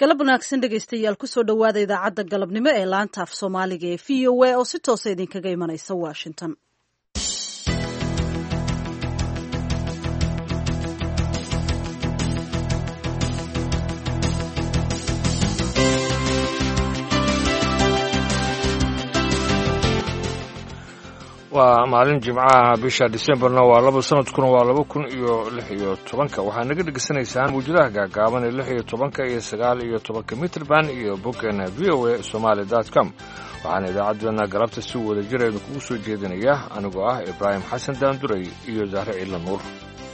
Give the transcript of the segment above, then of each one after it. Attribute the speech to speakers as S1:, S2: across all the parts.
S1: galab wanaagsan dhegaystayaal kusoo dhowaada idaacadda galabnimo ee laanta af soomaaliga ee v o a oo si toosa idinkaga imanaysa washington.
S2: waa maalin jimcaha bisha Decemberna waa 2 sanadkuna waa 2016 waxaa naga dhegaysanaysaan muujadaha gaagaaban ee 16 iyo 9 iyo 10 mitir band iyo boggeena voasomali.com waxaana idaacaddeenna galabta si wada jir idinkugu soo jeedinaya anigoo ah Ibraahim Xasan Daanduray iyo Zahra Ciila Nuur.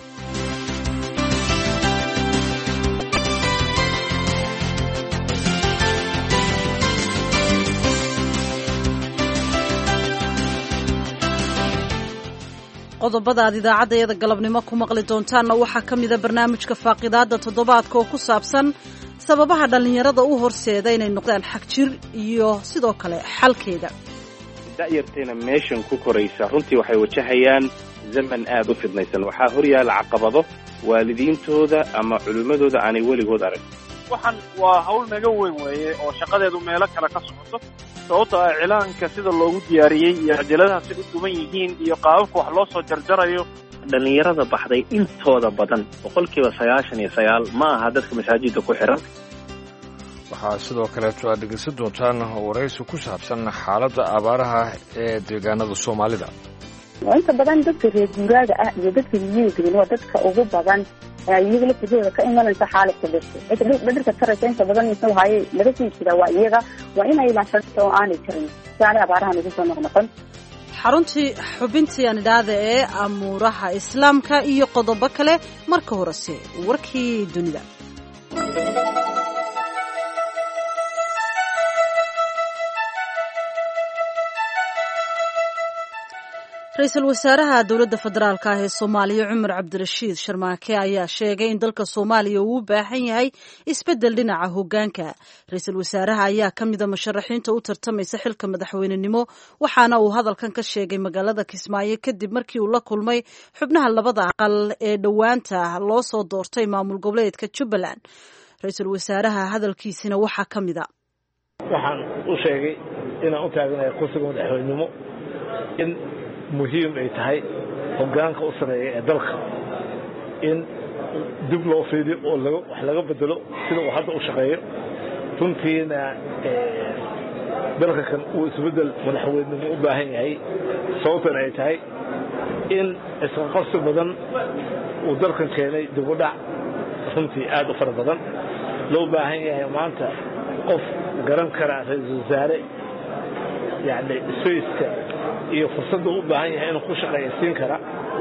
S1: qodobada aad idaacaddeeda galabnimo ku maqli doontaanna waxaa ka mida barnaamijka faaqidaadda toddobaadka oo ku saabsan sababaha dhallinyarada u horseeda inay noqdaan xag jir iyo sidoo kale xalkeeda.
S3: da'yarteena meeshan ku koraysa runtii waxay wajahayaan zaman aad u fidnaysan. waxaa horyaala caqabado waalidiintooda ama culimmadooda aanay weligood arag.
S4: waxaan waa hawl naga weyn weeye oo shaqadeedu meelo kale ka socoto sababta ah cilaanka sida loogu diyaariyey iyo cajaladaha si u duman yihiin iyo qaababka wax loo soo jarjarayo.
S3: dhallinyarada baxday intooda badan 99% ma aha dadka masaajidda ku xiran.
S2: waxaa sidoo kaleeto aad dhegaysan doontaan waraysi ku saabsan xaaladda abaaraha ee deegaanada Soomaalida.
S5: inta badan dadka reer guuraaga ah iyo dadka miyiga waa dadka ugu badan iyaga laftigooda ka imanaysa xaaladda dadka taraysa inta badan inta hayay laga sii jira waa iyaga waa inay ilaashado oo aanay jirin saani abaarahan ugu soo noqon.
S1: xubintii aan idhaahda ee amuuraha islaamka iyo qodobo kale marka horese warkii dunida. ra-iisul wasaaraha dowladda federaalka ah ee Soomaaliya Cumar Cabdirashiid Sharmaake ayaa sheegay in dalka Soomaaliya uu u baahan yahay isbeddel dhinaca hoggaanka. ra-iisul wasaaraha ayaa ka mid ah musharaxiinta u tartamaysa xilka madaxweynenimo waxaana uu hadalkan ka sheegay magaalada Kismaayo kadib markii uu la kulmay xubnaha labada aqal ee dhowaanta loo soo doortay maamul goboleedka Jubbaland. ra-iisul wasaaraha hadalkiisina waxaa ka mid ah
S6: waxaan u sheegay inaan u taaganahay kursiga madaxweynenimo in muhiim ay tahay hoggaanka u sameeya ee dalka in dib loo fiiriyo oo wax laga bedelo sida uu hadda u shaqeeyo. runtiina dalka kan uu isbeddel madaxweynenimo u baahan yahay sababtan ay tahay in isqaqabsi badan uu dalkan keenay dib u dhac runtii aad u fara badan. loo baahan yahay maanta qof garan kara ra-iisul wasaare yani isfayska iyo fursadda u baahan yahay inuu ku shaqaysiin kara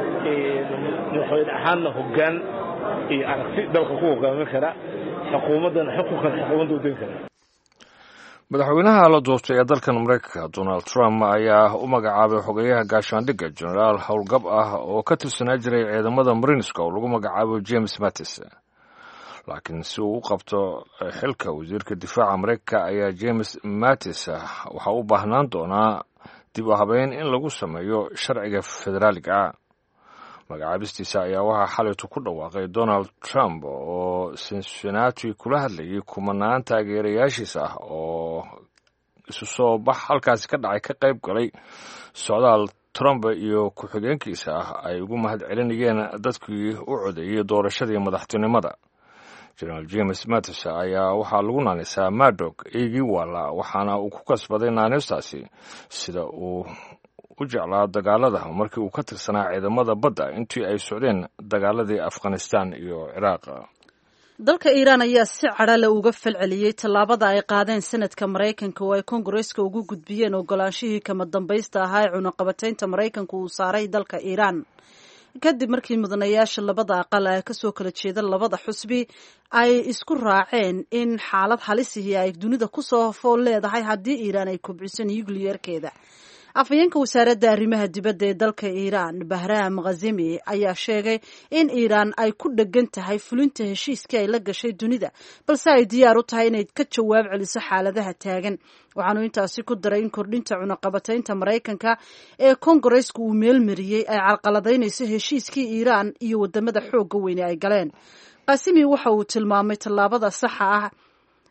S6: madaxweyne ahaanna hoggaan iyo aragti dalka ku hoggaamin kara xukuumaddana xukuumadda u din kara.
S2: madaxweynaha la doortay ee dalkan Mareykanka Donald Trump ayaa u magacaabay xogeyaha gaashaandhigga jenaraal howlgab ah oo ka tirsanaa jiray ciidamada Marineska oo lagu magacaabo James Mattis. laakiin si uu u qabto xilka wasiirka difaaca Mareykanka ayaa James Mattis waxa u baahnaan doonaa dib u habeyn in lagu sameeyo sharciga federaaliga. magacaabistiisa ayaa waxaa xalaytu ku dhawaaqay Donald Trump oo Cincinnati kula hadlayay kumanaan taageerayaashiisa ah oo isu soo bax halkaasi ka dhacay ka qayb galay socdaal Trump iyo ku-xigeenkiisa ah ay ugu mahadcelinayeen dadkii u codeeyay doorashadii madaxtinimada. General James Mattis ayaa waxaa lagu naanisaa Murdoch eegi wala waxaana uu ku kasbaday naanistaasi sida uu u jeclaa dagaalada markii uu ka tirsanaa ciidamada badda intii ay socdeen dagaaladii Afghanistan iyo Iraq.
S1: dalka Iiraan ayaa si cadhale uga falceliyey tallaabada ay qaadeen sanadka Mareykanka oo ay Kongareeska ugu gudbiyeen ogolaanshihii kama dambaysta ahaa ee cunaqabataynta Mareykanka uu saaray dalka Iiraan. kadib markii mudanayaasha labada aqal ay kasoo kala jeeda labada xusbi ay isku raaceen in xaalad halisihii ay dunida kusoo fool leedahay haddii Iiraan ay kobciso nuclearkeeda. afhayeenka wasaaradda arrimaha dibadda ee dalka Iiraan Bahram Ghazemi ayaa sheegay in Iiraan ay ku dhegan tahay fulinta heshiiskii ay la gashay dunida balse ay diyaar u tahay inay ka jawaab celiso xaaladaha taagan. waxaanu intaasi ku daray in kordhinta cunaqabataynta Mareykanka ee Kongareesku uu meelmariyey ay carqaladaynayso heshiiskii Iiraan iyo wadamada xoogga weyn ay galeen. Qasimi waxa uu tilmaamay tallaabada saxa ah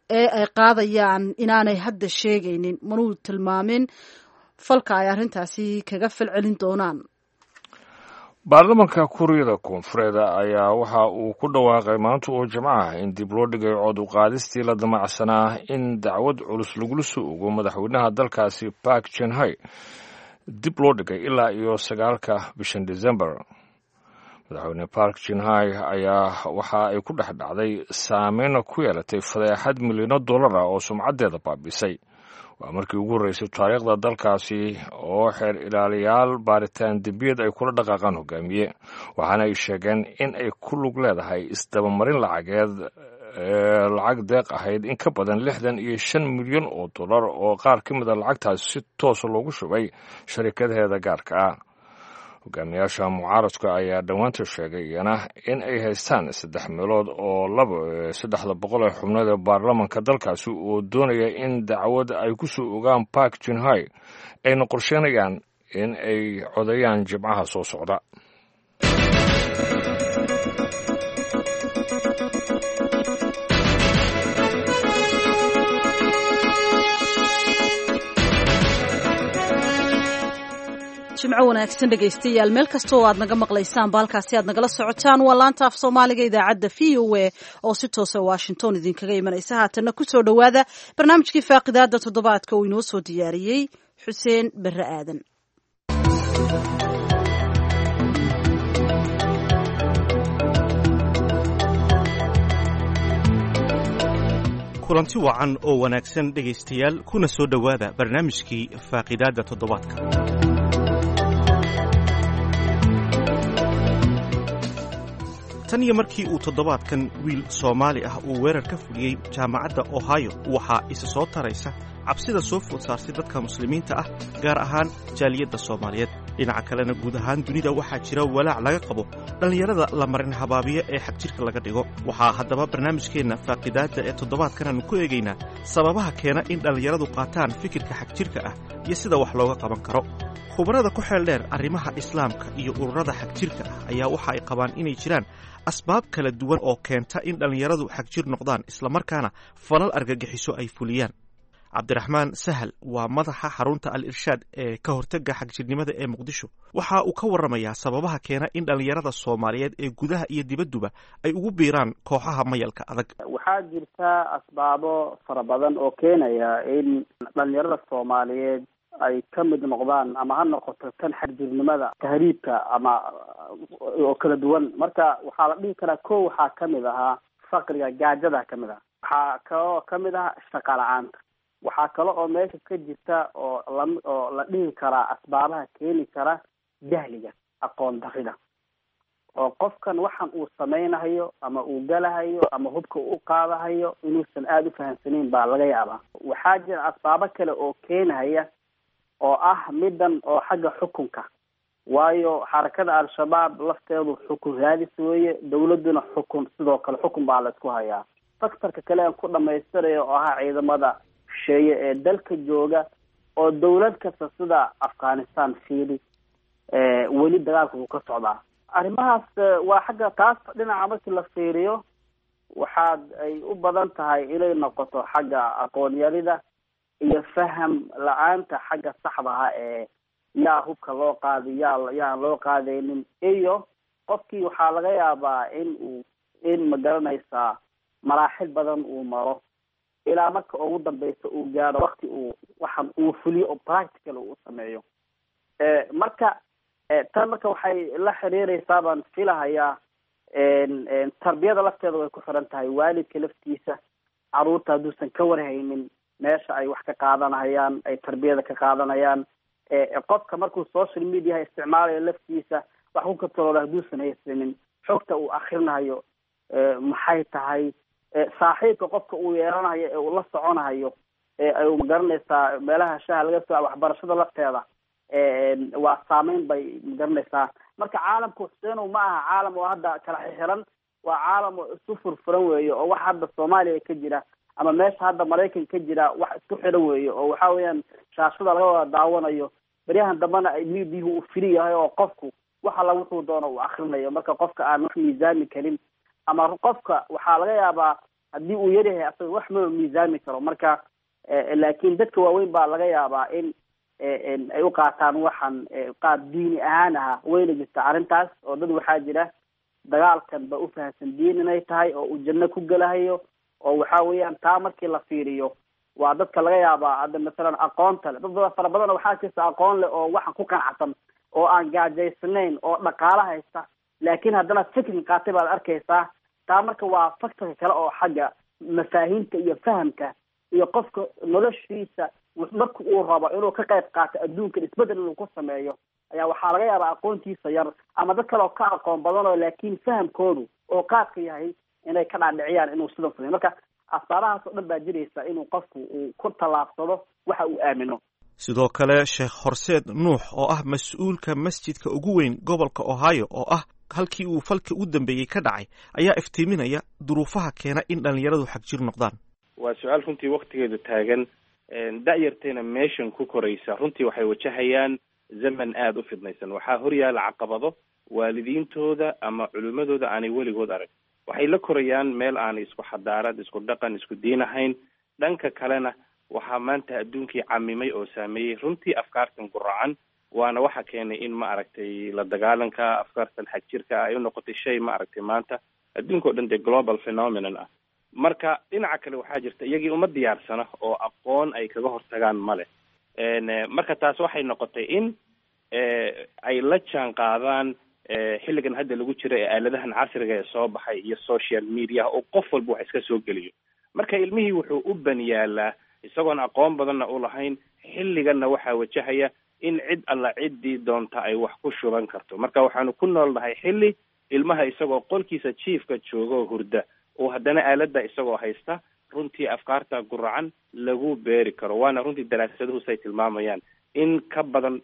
S1: ee ay qaadayaan inaanay hadda sheegaynin, manuu tilmaamin falka ay arrintaasi kaga falcelin doonaan.
S2: baarlamanka kuuriyada koonfureed ayaa waxa uu ku dhawaaqay maanta oo jimcaha in dib loo dhigay cod u qaadistii la damacsanaa in dacwad culus lagula soo ogo madaxweynaha dalkaasi Park Geun-hye dib loo dhigay ilaa iyo 9 bishan December. madaxweyne Park Geun-hye ayaa waxa ay ku dhex dhacday saameyn ku yeelatay fadeexad milyan dollar oo sumcadeeda baabisay. waa markii ugu horeysay taariikhda dalkaasi oo xeer ilaaliyaal baaritaan dembiyad ay kula dhaqaaqaan hogaamiye, waxaana ay sheegeen in ay ku lug leedahay isdabamarin lacageed lacag deeq ahayd in ka badan 65 milyan oo dollar oo qaar ka mid a lacagtaas si toos loogu shubay sharikadaheeda gaarka ah. hogaamiyaasha mucaaradka ayaa dhowaanta sheegay iyana in ay haystaan 3 meelood oo 300 xubnood ee baarlamanka dalkaasi oo doonaya in dacwad ay ku soo ogaan Park Geun-hye ayna qorsheynayaan in ay codayaan jimcaha soo socda.
S1: jimco wanaagsan dhegaystayaal, meel kasta oo aad naga maqlaysaan baalkaasi aad nagala socotaan waa laanta af Soomaaliga idaacadda VOA oo si toos ah Washington idinkaga imanaysa. haatanna ku soo dhawaada barnaamijkii faaqidaada toddobaadka uu inoo soo diyaariyey Xuseen Barre Aadan.
S7: kulanti wacan oo wanaagsan dhegaystayaal, kuna soo dhawaada barnaamijkii faaqidaada toddobaadka. tan iyo markii uu toddobaadkan wiil Soomaali ah uu weerar ka fuliyey jaamacadda Ohio, waxaa isa soo taraysa cabsida soo food saartay dadka muslimiinta ah, gaar ahaan jaaliyadda Soomaaliyeed. dhinaca kalena guud ahaan dunida waxaa jira walaac laga qabo dhallinyarada la marin habaabiya ee xagjirka laga dhigo. waxaa haddaba barnaamijkeenna faaqidaadda ee toddobaadkan aanu ku eegaynaa sababaha keena in dhallinyaradu qaataan fikirka xagjirka ah iyo sida wax looga qaban karo. khubarada ku xeel dheer arrimaha islaamka iyo ururada xagjirka ah ayaa waxa ay qabaan inay jiraan asbaab kala duwan oo keenta in dhallinyaradu xagjir noqdaan islamarkaana falal argagixiso ay fuliyaan. cabdiraxmaan sahal waa madaxa xarunta al-irshaad ee ka hortagga xagjirnimada ee muqdisho. waxa uu ka warramayaa sababaha keena in dhallinyarada Soomaaliyeed ee gudaha iyo dibadduba ay ugu biiraan kooxaha mayalka adag.
S8: waxaa jirta asbaabo fara badan oo keenaya in dhallinyarada Soomaaliyeed ay ka mid noqdaan ama ha noqoto tan xagjirnimada, tahriibka ama oo kala duwan. marka waxaa la dhihi karaa waxaa ka mid ahaa faqriga, gaajada ka mid ah, waxaa kaloo ka mid ah shaqo la-aanta. waxaa kale oo meesha ka jirta oo la dhihi karaa asbaabaha keeni kara jahliga, aqoon darida, oo qofkan waxan uu samaynayo ama uu galahayo ama hubka u qaadahayo inuusan aada u fahamsanayn baa laga yaabaa. waxaa jira asbaabo kale oo keenaya oo ah midan oo xagga xukunka, waayo xarakada al-shabaab lafteedu xukun raadis weeye, dawladuna xukun sidoo kale xukun baa la isku hayaa. faktorka kale aan ku dhamaystirayo oo ahaa ciidamada shisheeye ee dalka jooga oo dawlad kasta sida Afghanistan fiili weli dagaalka uu ka socdaa. arrimahaas waa xagga taas dhinaca markii la fiiriyo waxaad ay u badan tahay inay noqoto xagga aqoon yarida iyo faham la-aanta xagga saxdaha ee yaa hubka loo qaadi yaan loo qaadaynin, iyo qofkii waxaa laga yaabaa in magaranaysaa maraaxil badan uu maro ilaa marka ugu dambeysa uu gaaro wakti waxan uu fuliyo oo practical uu sameeyo. marka tan marka waxay la xiriireysaa baan filahayaa tarbiyada lafteeda way ku xiran tahay. waalidka laftiisa caruurta hadduusan ka warhaynin meesha ay wax ka qaadanayaan, ay tarbiyada ka qaadanayaan, qofka markuu social media isticmaalayo laftiisa wax ku katolooda hadduusan haysanin xogta uu akrinayo maxay tahay, saaxiibka qofka uu yeelanayo ee uu la soconayo ay magaranaysaa meelaha shaha laga soo waxbarashada lafteeda waa saameyn bay magaranaysaa. marka caalamku Xuseenow ma aha caalam oo hadda kala xiran, waa caalam oo isu furfuran weeye oo wax hadda Soomaaliya ka jira ama meesha hadda Mareykan ka jira wax isku xiran weeye oo waxa weeyaan shaashada laga wada daawanayo. baryahan dambana ay miidiyaha u firi yahay oo qofku waxa la wuxuu doono uu akrinayo. marka qofka aan wax miisaami karin ama qofka waxaa laga yaabaa haddii uu yaryahay asaga wax ma miisaami karo. marka laakiin dadka waaweyn baa laga yaabaa in ay u qaataan waxaan qaab diini ahaan aha. wayna jirta arrintaas oo dad waxaa jira dagaalkan ba ufahamsan diin inay tahay oo uu janno ku gelahayo, oo waxa weeyaan taa markii la fiiriyo waa dadka laga yaabaa hadda masalan aqoonta leh. dad fara badan waxaa jirta aqoon leh oo waxaan ku qanacsan oo aan gaajaysanayn oo dhaqaala haysta, laakiin haddana fikri qaatay baad arkaysaa. taa marka waa faktorka kale oo xagga mafaahiimta iyo fahamka iyo qofka noloshiisa marka uu rabo inuu ka qayb qaato adduunkan isbedel inuu ku sameeyo ayaa waxaa laga yaabaa aqoontiisa yar ama dad kale oo ka aqoon badan oo laakiin fahamkoodu oo qaadka yahay inay ka dhaadhiciyaan inuu sidan sameeyo. marka asbaabahaas oo dhan baa jiraysa inuu qofku uu ku tallaabsado waxa uu aamino.
S7: sidoo kale sheekh horseed nuux oo ah mas-uulka masjidka ugu weyn gobolka ohio oo ah halkii uu falka u dambeeyey ka dhacay ayaa iftiiminaya duruufaha keena in dhallinyaradu xagjir noqdaan.
S3: waa su-aal runtii waktigeedu taagan. da-yarteena meeshan ku koraysa runtii waxay wajahayaan zaman aada u fidnaysan. waxaa horyaala caqabado waalidiintooda ama culimadooda aanay weligood arag. waxay la korayaan meel aanay isku xadaarad, isku dhaqan, isku diin ahayn. dhanka kalena waxaa maanta adduunkii camimay oo saameeyey runtii afkaartan guracan, waana waxa keenay in ma aragtay la dagaalanka afkaartan xagjirka ay u noqotay shay ma aragtay maanta adduunka o dhan dee global phenomenon ah. marka dhinaca kale waxaa jirta iyagii uma diyaarsana oo aqoon ay kaga hortagaan male. marka taas waxay noqotay in ay la jaan qaadaan xilligan hadda lagu jiro ee aaladahan casriga ee soo baxay iyo social media oo qof walba wax iska soo geliyo. marka ilmihii wuxuu u baniyaalaa isagoon aqoon badanna u lahayn. xilliganna waxaa wajahaya in cid alla ciddii doonta ay wax ku shuban karto. marka waxaanu ku noolnahay xilli ilmaha isagoo qolkiisa jiifka jooga oo hurda oo haddana aaladda isagoo haysta runtii afkaarta guracan lagu beeri karo. waana runtii daraasaduhu say tilmaamayaan in ka badan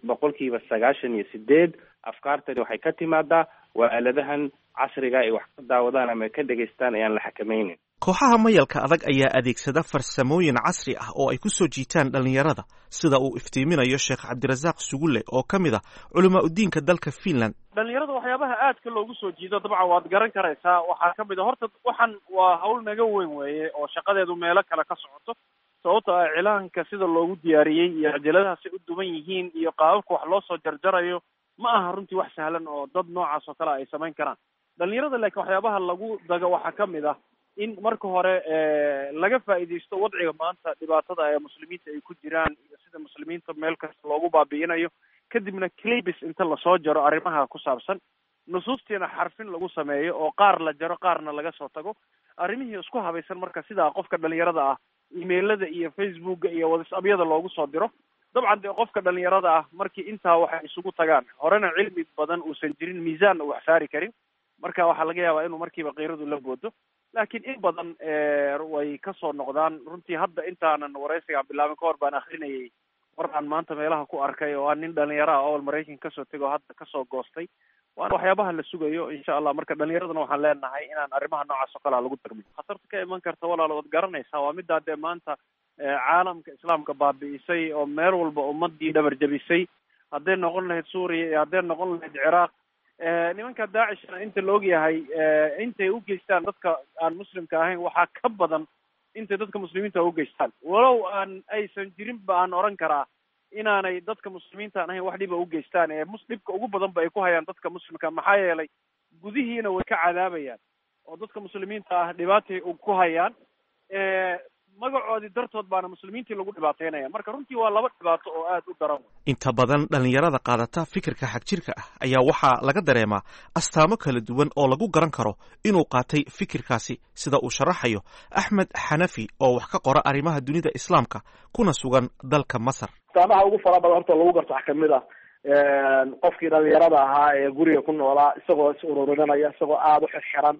S3: 98% afkaartani waxay ka timaadaa waa aaladahan casriga ay wax ka daawadaan ama ka dhegaystaan ayaan la xakamaynin.
S7: kooxaha mayalka adag ayaa adeegsada farsamooyin casri ah oo ay ku soo jiitaan dhallinyarada, sida uu iftiiminayo sheekh cabdirasaaq sugulle oo ka mid ah culamaa udiinka dalka Finland.
S4: dhalinyarada waxyaabaha aadka loogu soo jiido dabcan waad garan karaysaa. waxaa ka mid a horta waxan waa hawl naga weyn weeye oo shaqadeedu meelo kale ka socoto. sababto ah cilaanka sida loogu diyaariyey iyo cajaladaha si u duwan yihiin iyo qaababka wax loo soo jarjarayo ma aha runtii wax sahlan oo dad noocaas oo kale ay samayn karaan. dhalinyarada laakiin waxyaabaha lagu daga waxaa ka mid ah in marka hore laga faa'iidaysto wadciga maanta dhibaatada ee muslimiinta ay ku jiraan iyo sida muslimiinta meel kasta loogu baabi'inayo, kadibna clibis inta lasoo jaro arrimaha ku saabsan, nusuustiina xarfin lagu sameeyo oo qaar la jaro qaarna laga soo tago, arrimihii isku habaysan marka sidaa qofka dhalinyarada ah emailada iyo facebooka iyo whatsappyada loogu soo diro. dabcan dee qofka dhalinyarada ah markii intaa waxay isugu tagaan horena cilmi badan uusan jirin, miisaanna wax saari karin, marka waxaa laga yaabaa inuu markiiba qiiradu la boodo. laakiin in badan way kasoo noqdaan. runtii hadda intaanan waraysiga bilaabin ka hor baan akrinayay war aan maanta meelaha ku arkay oo aan nin dhalinyaro ah oo Maraykan kasoo tego hadda kasoo goostay. waana waxyaabaha la sugayo insha Allah. marka dhalinyaradana waxaan leenahay inaan arrimaha noocaas oo kale lagu darmin. khatarta ka iman karta walaal waad garanaysaa, waa midda dee maanta caalamka islaamka baabi'isay oo meel walba ummadii dhabar jabisay. hadday noqon lahayd Suuriya iyo hadday noqon lahayd Ciraaq. nimanka daacishna inta la ogyahay intay u geystaan dadka aan muslimka ahayn waxaa ka badan intay dadka muslimiinta u geystaan. walow aysan jirin ba aan oran karaa inaanay dadka muslimiinta aan ahayn wax dhiba u geystaan ee dhibka ugu badan ba ay ku hayaan dadka muslimka. maxaa yeelay gudihiina way ka cadaabayaan oo dadka muslimiinta ah dhibaatay ku hayaan. magacoodii dartood baana muslimiintii lagu dhibaateynaya. marka runtii waa laba dhibaato oo aad u daran.
S7: inta badan dhalinyarada qaadata fikirka xagjirka ah ayaa waxaa laga dareemaa astaamo kala duwan oo lagu garan karo inuu qaatay fikirkaasi, sida uu sharaxayo Axmed Xanafi oo wax ka qora arrimaha dunida islaamka kuna sugan dalka Masar.
S6: astaamaha ugu fara badan horta lagu garto waxaa kamid ah qofkii dhalinyarada ahaa ee guriga ku noolaa isagoo is ururinaya, isagoo aada u xirxiran,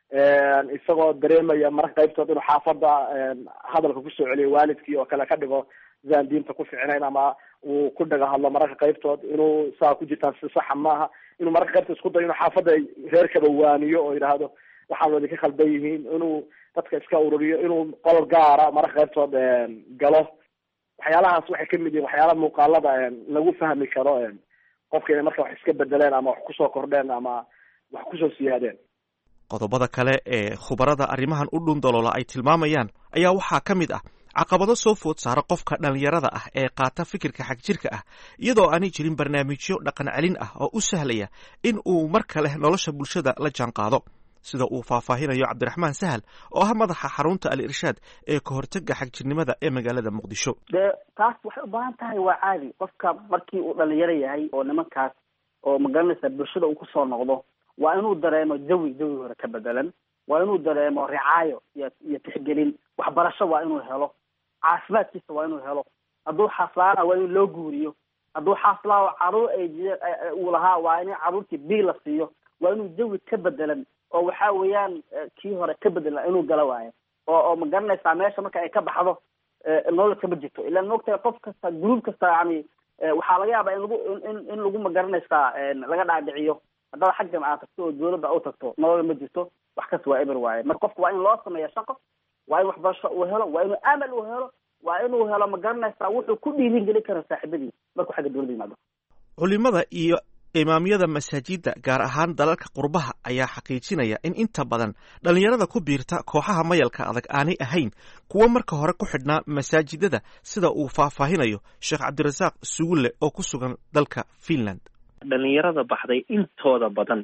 S6: isagoo dareemaya mararka qaybtood inuu xaafada hadalka kusoo celiyo waalidkii oo kale ka dhigo zaan diinta ku ficnayn, ama uu ku dhaga hadlo mararka qaybtood inuu saa ku jirtaan si saxa maaha, inuu mararka qaybtood isku dayo inuu xaafada reerkaba waaniyo oo yidhaahdo waxaan wadi ka khaldan yihiin, inuu dadka iska ururiyo, inuu qol gaara mararka qaybtood galo. waxyaalahaas waxay kamid yihiin waxyaalaha muuqaalada lagu fahmi karo qofka inay marka wax iska bedeleen ama wax kusoo kordheen ama wax kusoo siyaadeen.
S7: qodobada kale ee khubarada arrimahan u dhundaloola ay tilmaamayaan ayaa waxaa ka mid ah caqabado soo food saara qofka dhallinyarada ah ee qaata fikirka xagjirka ah iyadoo aanay jirin barnaamijyo dhaqan celin ah oo u sahlaya in uu mar kale nolosha bulshada la jaan qaado sida uu faahfaahinayo cabdiraxmaan sahal oo ah madaxa xarunta al irshaad ee ka hortaga xagjirnimada ee magaalada muqdisho.
S8: dee taas waxay u baahan tahay waa caadi qofka markii uu dhalinyaro yahay oo nimankaas oo magaranaysa bulshada uu kusoo noqdo waa inuu dareemo jawi hore ka bedelan, waa inuu dareemo ricaayo iyo tixgelin, waxbarasho waa inuu helo, caafimaadkiisa waa inuu helo, hadduu xaslaana waa in loo guuriyo, hadduu xaslaa caruur uu lahaa waa in caruurtii bii la siiyo, waa inuu jawi ka bedelan oo waxa weeyaan kii hore ka bedelan inuu gala waayo oo ma garanaysaa meesha marka ay ka baxdo nolol kama jirto. ilaan moogtahay qof kasta gruub kasta yani waxaa laga yaabaa in lagu ma garanaysaa laga dhaadhiciyo haddaad xaggan aad tagto oo dawladda u tagto nolol ma jirto, wax kasta waa eber waaye. marka qofka waa in loo sameeya shaqo, waa in waxbarasho uu helo, waa inuu amal uu helo, waa inuu helo ma garanaysaa wuxuu ku dhiirin geli karo saaxiibadii markuu xagga dawladda yimaado.
S7: culimada iyo imaamyada masaajidda gaar ahaan dalalka qurbaha ayaa xaqiijinaya in inta badan dhallinyarada ku biirta kooxaha mayalka adag aanay ahayn kuwo marka hore ku xidhnaa masaajidada sida uu faahfaahinayo sheekh cabdirasaaq sugulle oo ku sugan dalka Finland.
S9: dhalinyarada baxday intooda badan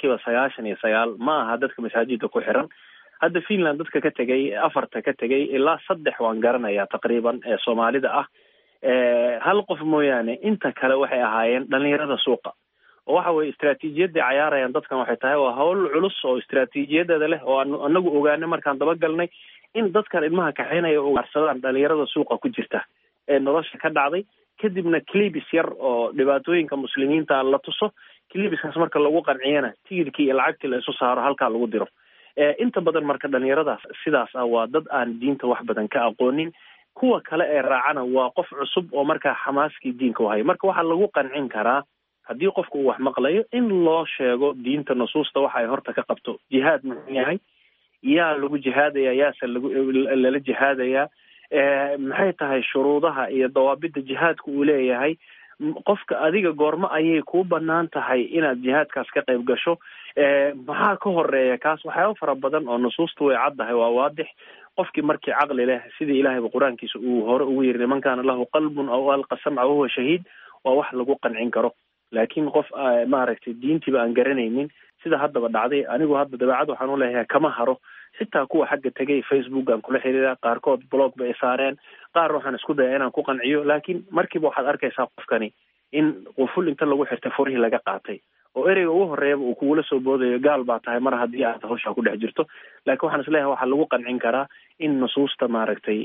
S9: 99% ma aha dadka masaajidda ku xiran. hadda Finland dadka ka tegay 4 ka tegay ilaa 3 waan garanayaa taqriiban ee Soomaalida ah. hal qof mooyaane inta kale waxay ahaayeen dhalinyarada suuqa oo waxa weeye istiraatiijiyadda ciyaarayaan dadkan waxay tahay waa hawl culus oo istiraatiijiyadeeda leh oo anagu ogaanay markaan daba galnay in dadkan ilmaha kaxeynaya u gaarsadaan dhalinyarada suuqa ku jirta ee nolosha ka dhacday kadibna clibis yar oo dhibaatooyinka muslimiinta la tuso clibiskaas marka lagu qanciyana tigirkii iyo lacagtii la isu saaro halkaa lagu diro. inta badan marka dhalinyaradaas sidaas ah waa dad aan diinta wax badan ka aqoonin. kuwa kale ee raacana waa qof cusub oo markaa xamaaskii diinka u hayo. marka waxaa lagu qancin karaa haddii qofku uu wax maqlayo in loo sheego diinta nusuusta waxa ay horta ka qabto. jihaad muxuu yahay, yaa lagu jihaadaya, yaase lala jihaadaya, maxay tahay shuruudaha iyo dawaabida jihaadka uu leeyahay, qofka adiga goormo ayay kuu banaan tahay inaad jihaadkaas ka qayb gasho, maxaa ka horeeya kaas. waxyaaba fara badan oo nusuusta way caddahay, waa waadix. qofkii markii caqli leh sidii ilaahayba qur-aankiisa uu hore ugu yiri man kaana lahu qalbun aw alqa samca wahuwa shahiid, waa wax lagu qancin karo. laakiin qof maaragtay diintiiba aan garanaynin sida haddaba dhacday, anigu hadda dabeecad waxaan u leeyahay kama haro. xitaa kuwa xagga tegay Facebook aan kula xiriira, qaarkood blog bay saareen, qaar waxaan isku daya inaan ku qanciyo, laakiin markiiba waxaad arkaysaa qofkani in quful inta lagu xirtay furihii laga qaatay oo ereyga ugu horeeyaba uu kugula soo boodayo gaal baa tahay mar haddii aad hawshaa ku dhex jirto. laakiin waxaan isleeyahay waxaa lagu qancin karaa in nusuusta maaragtay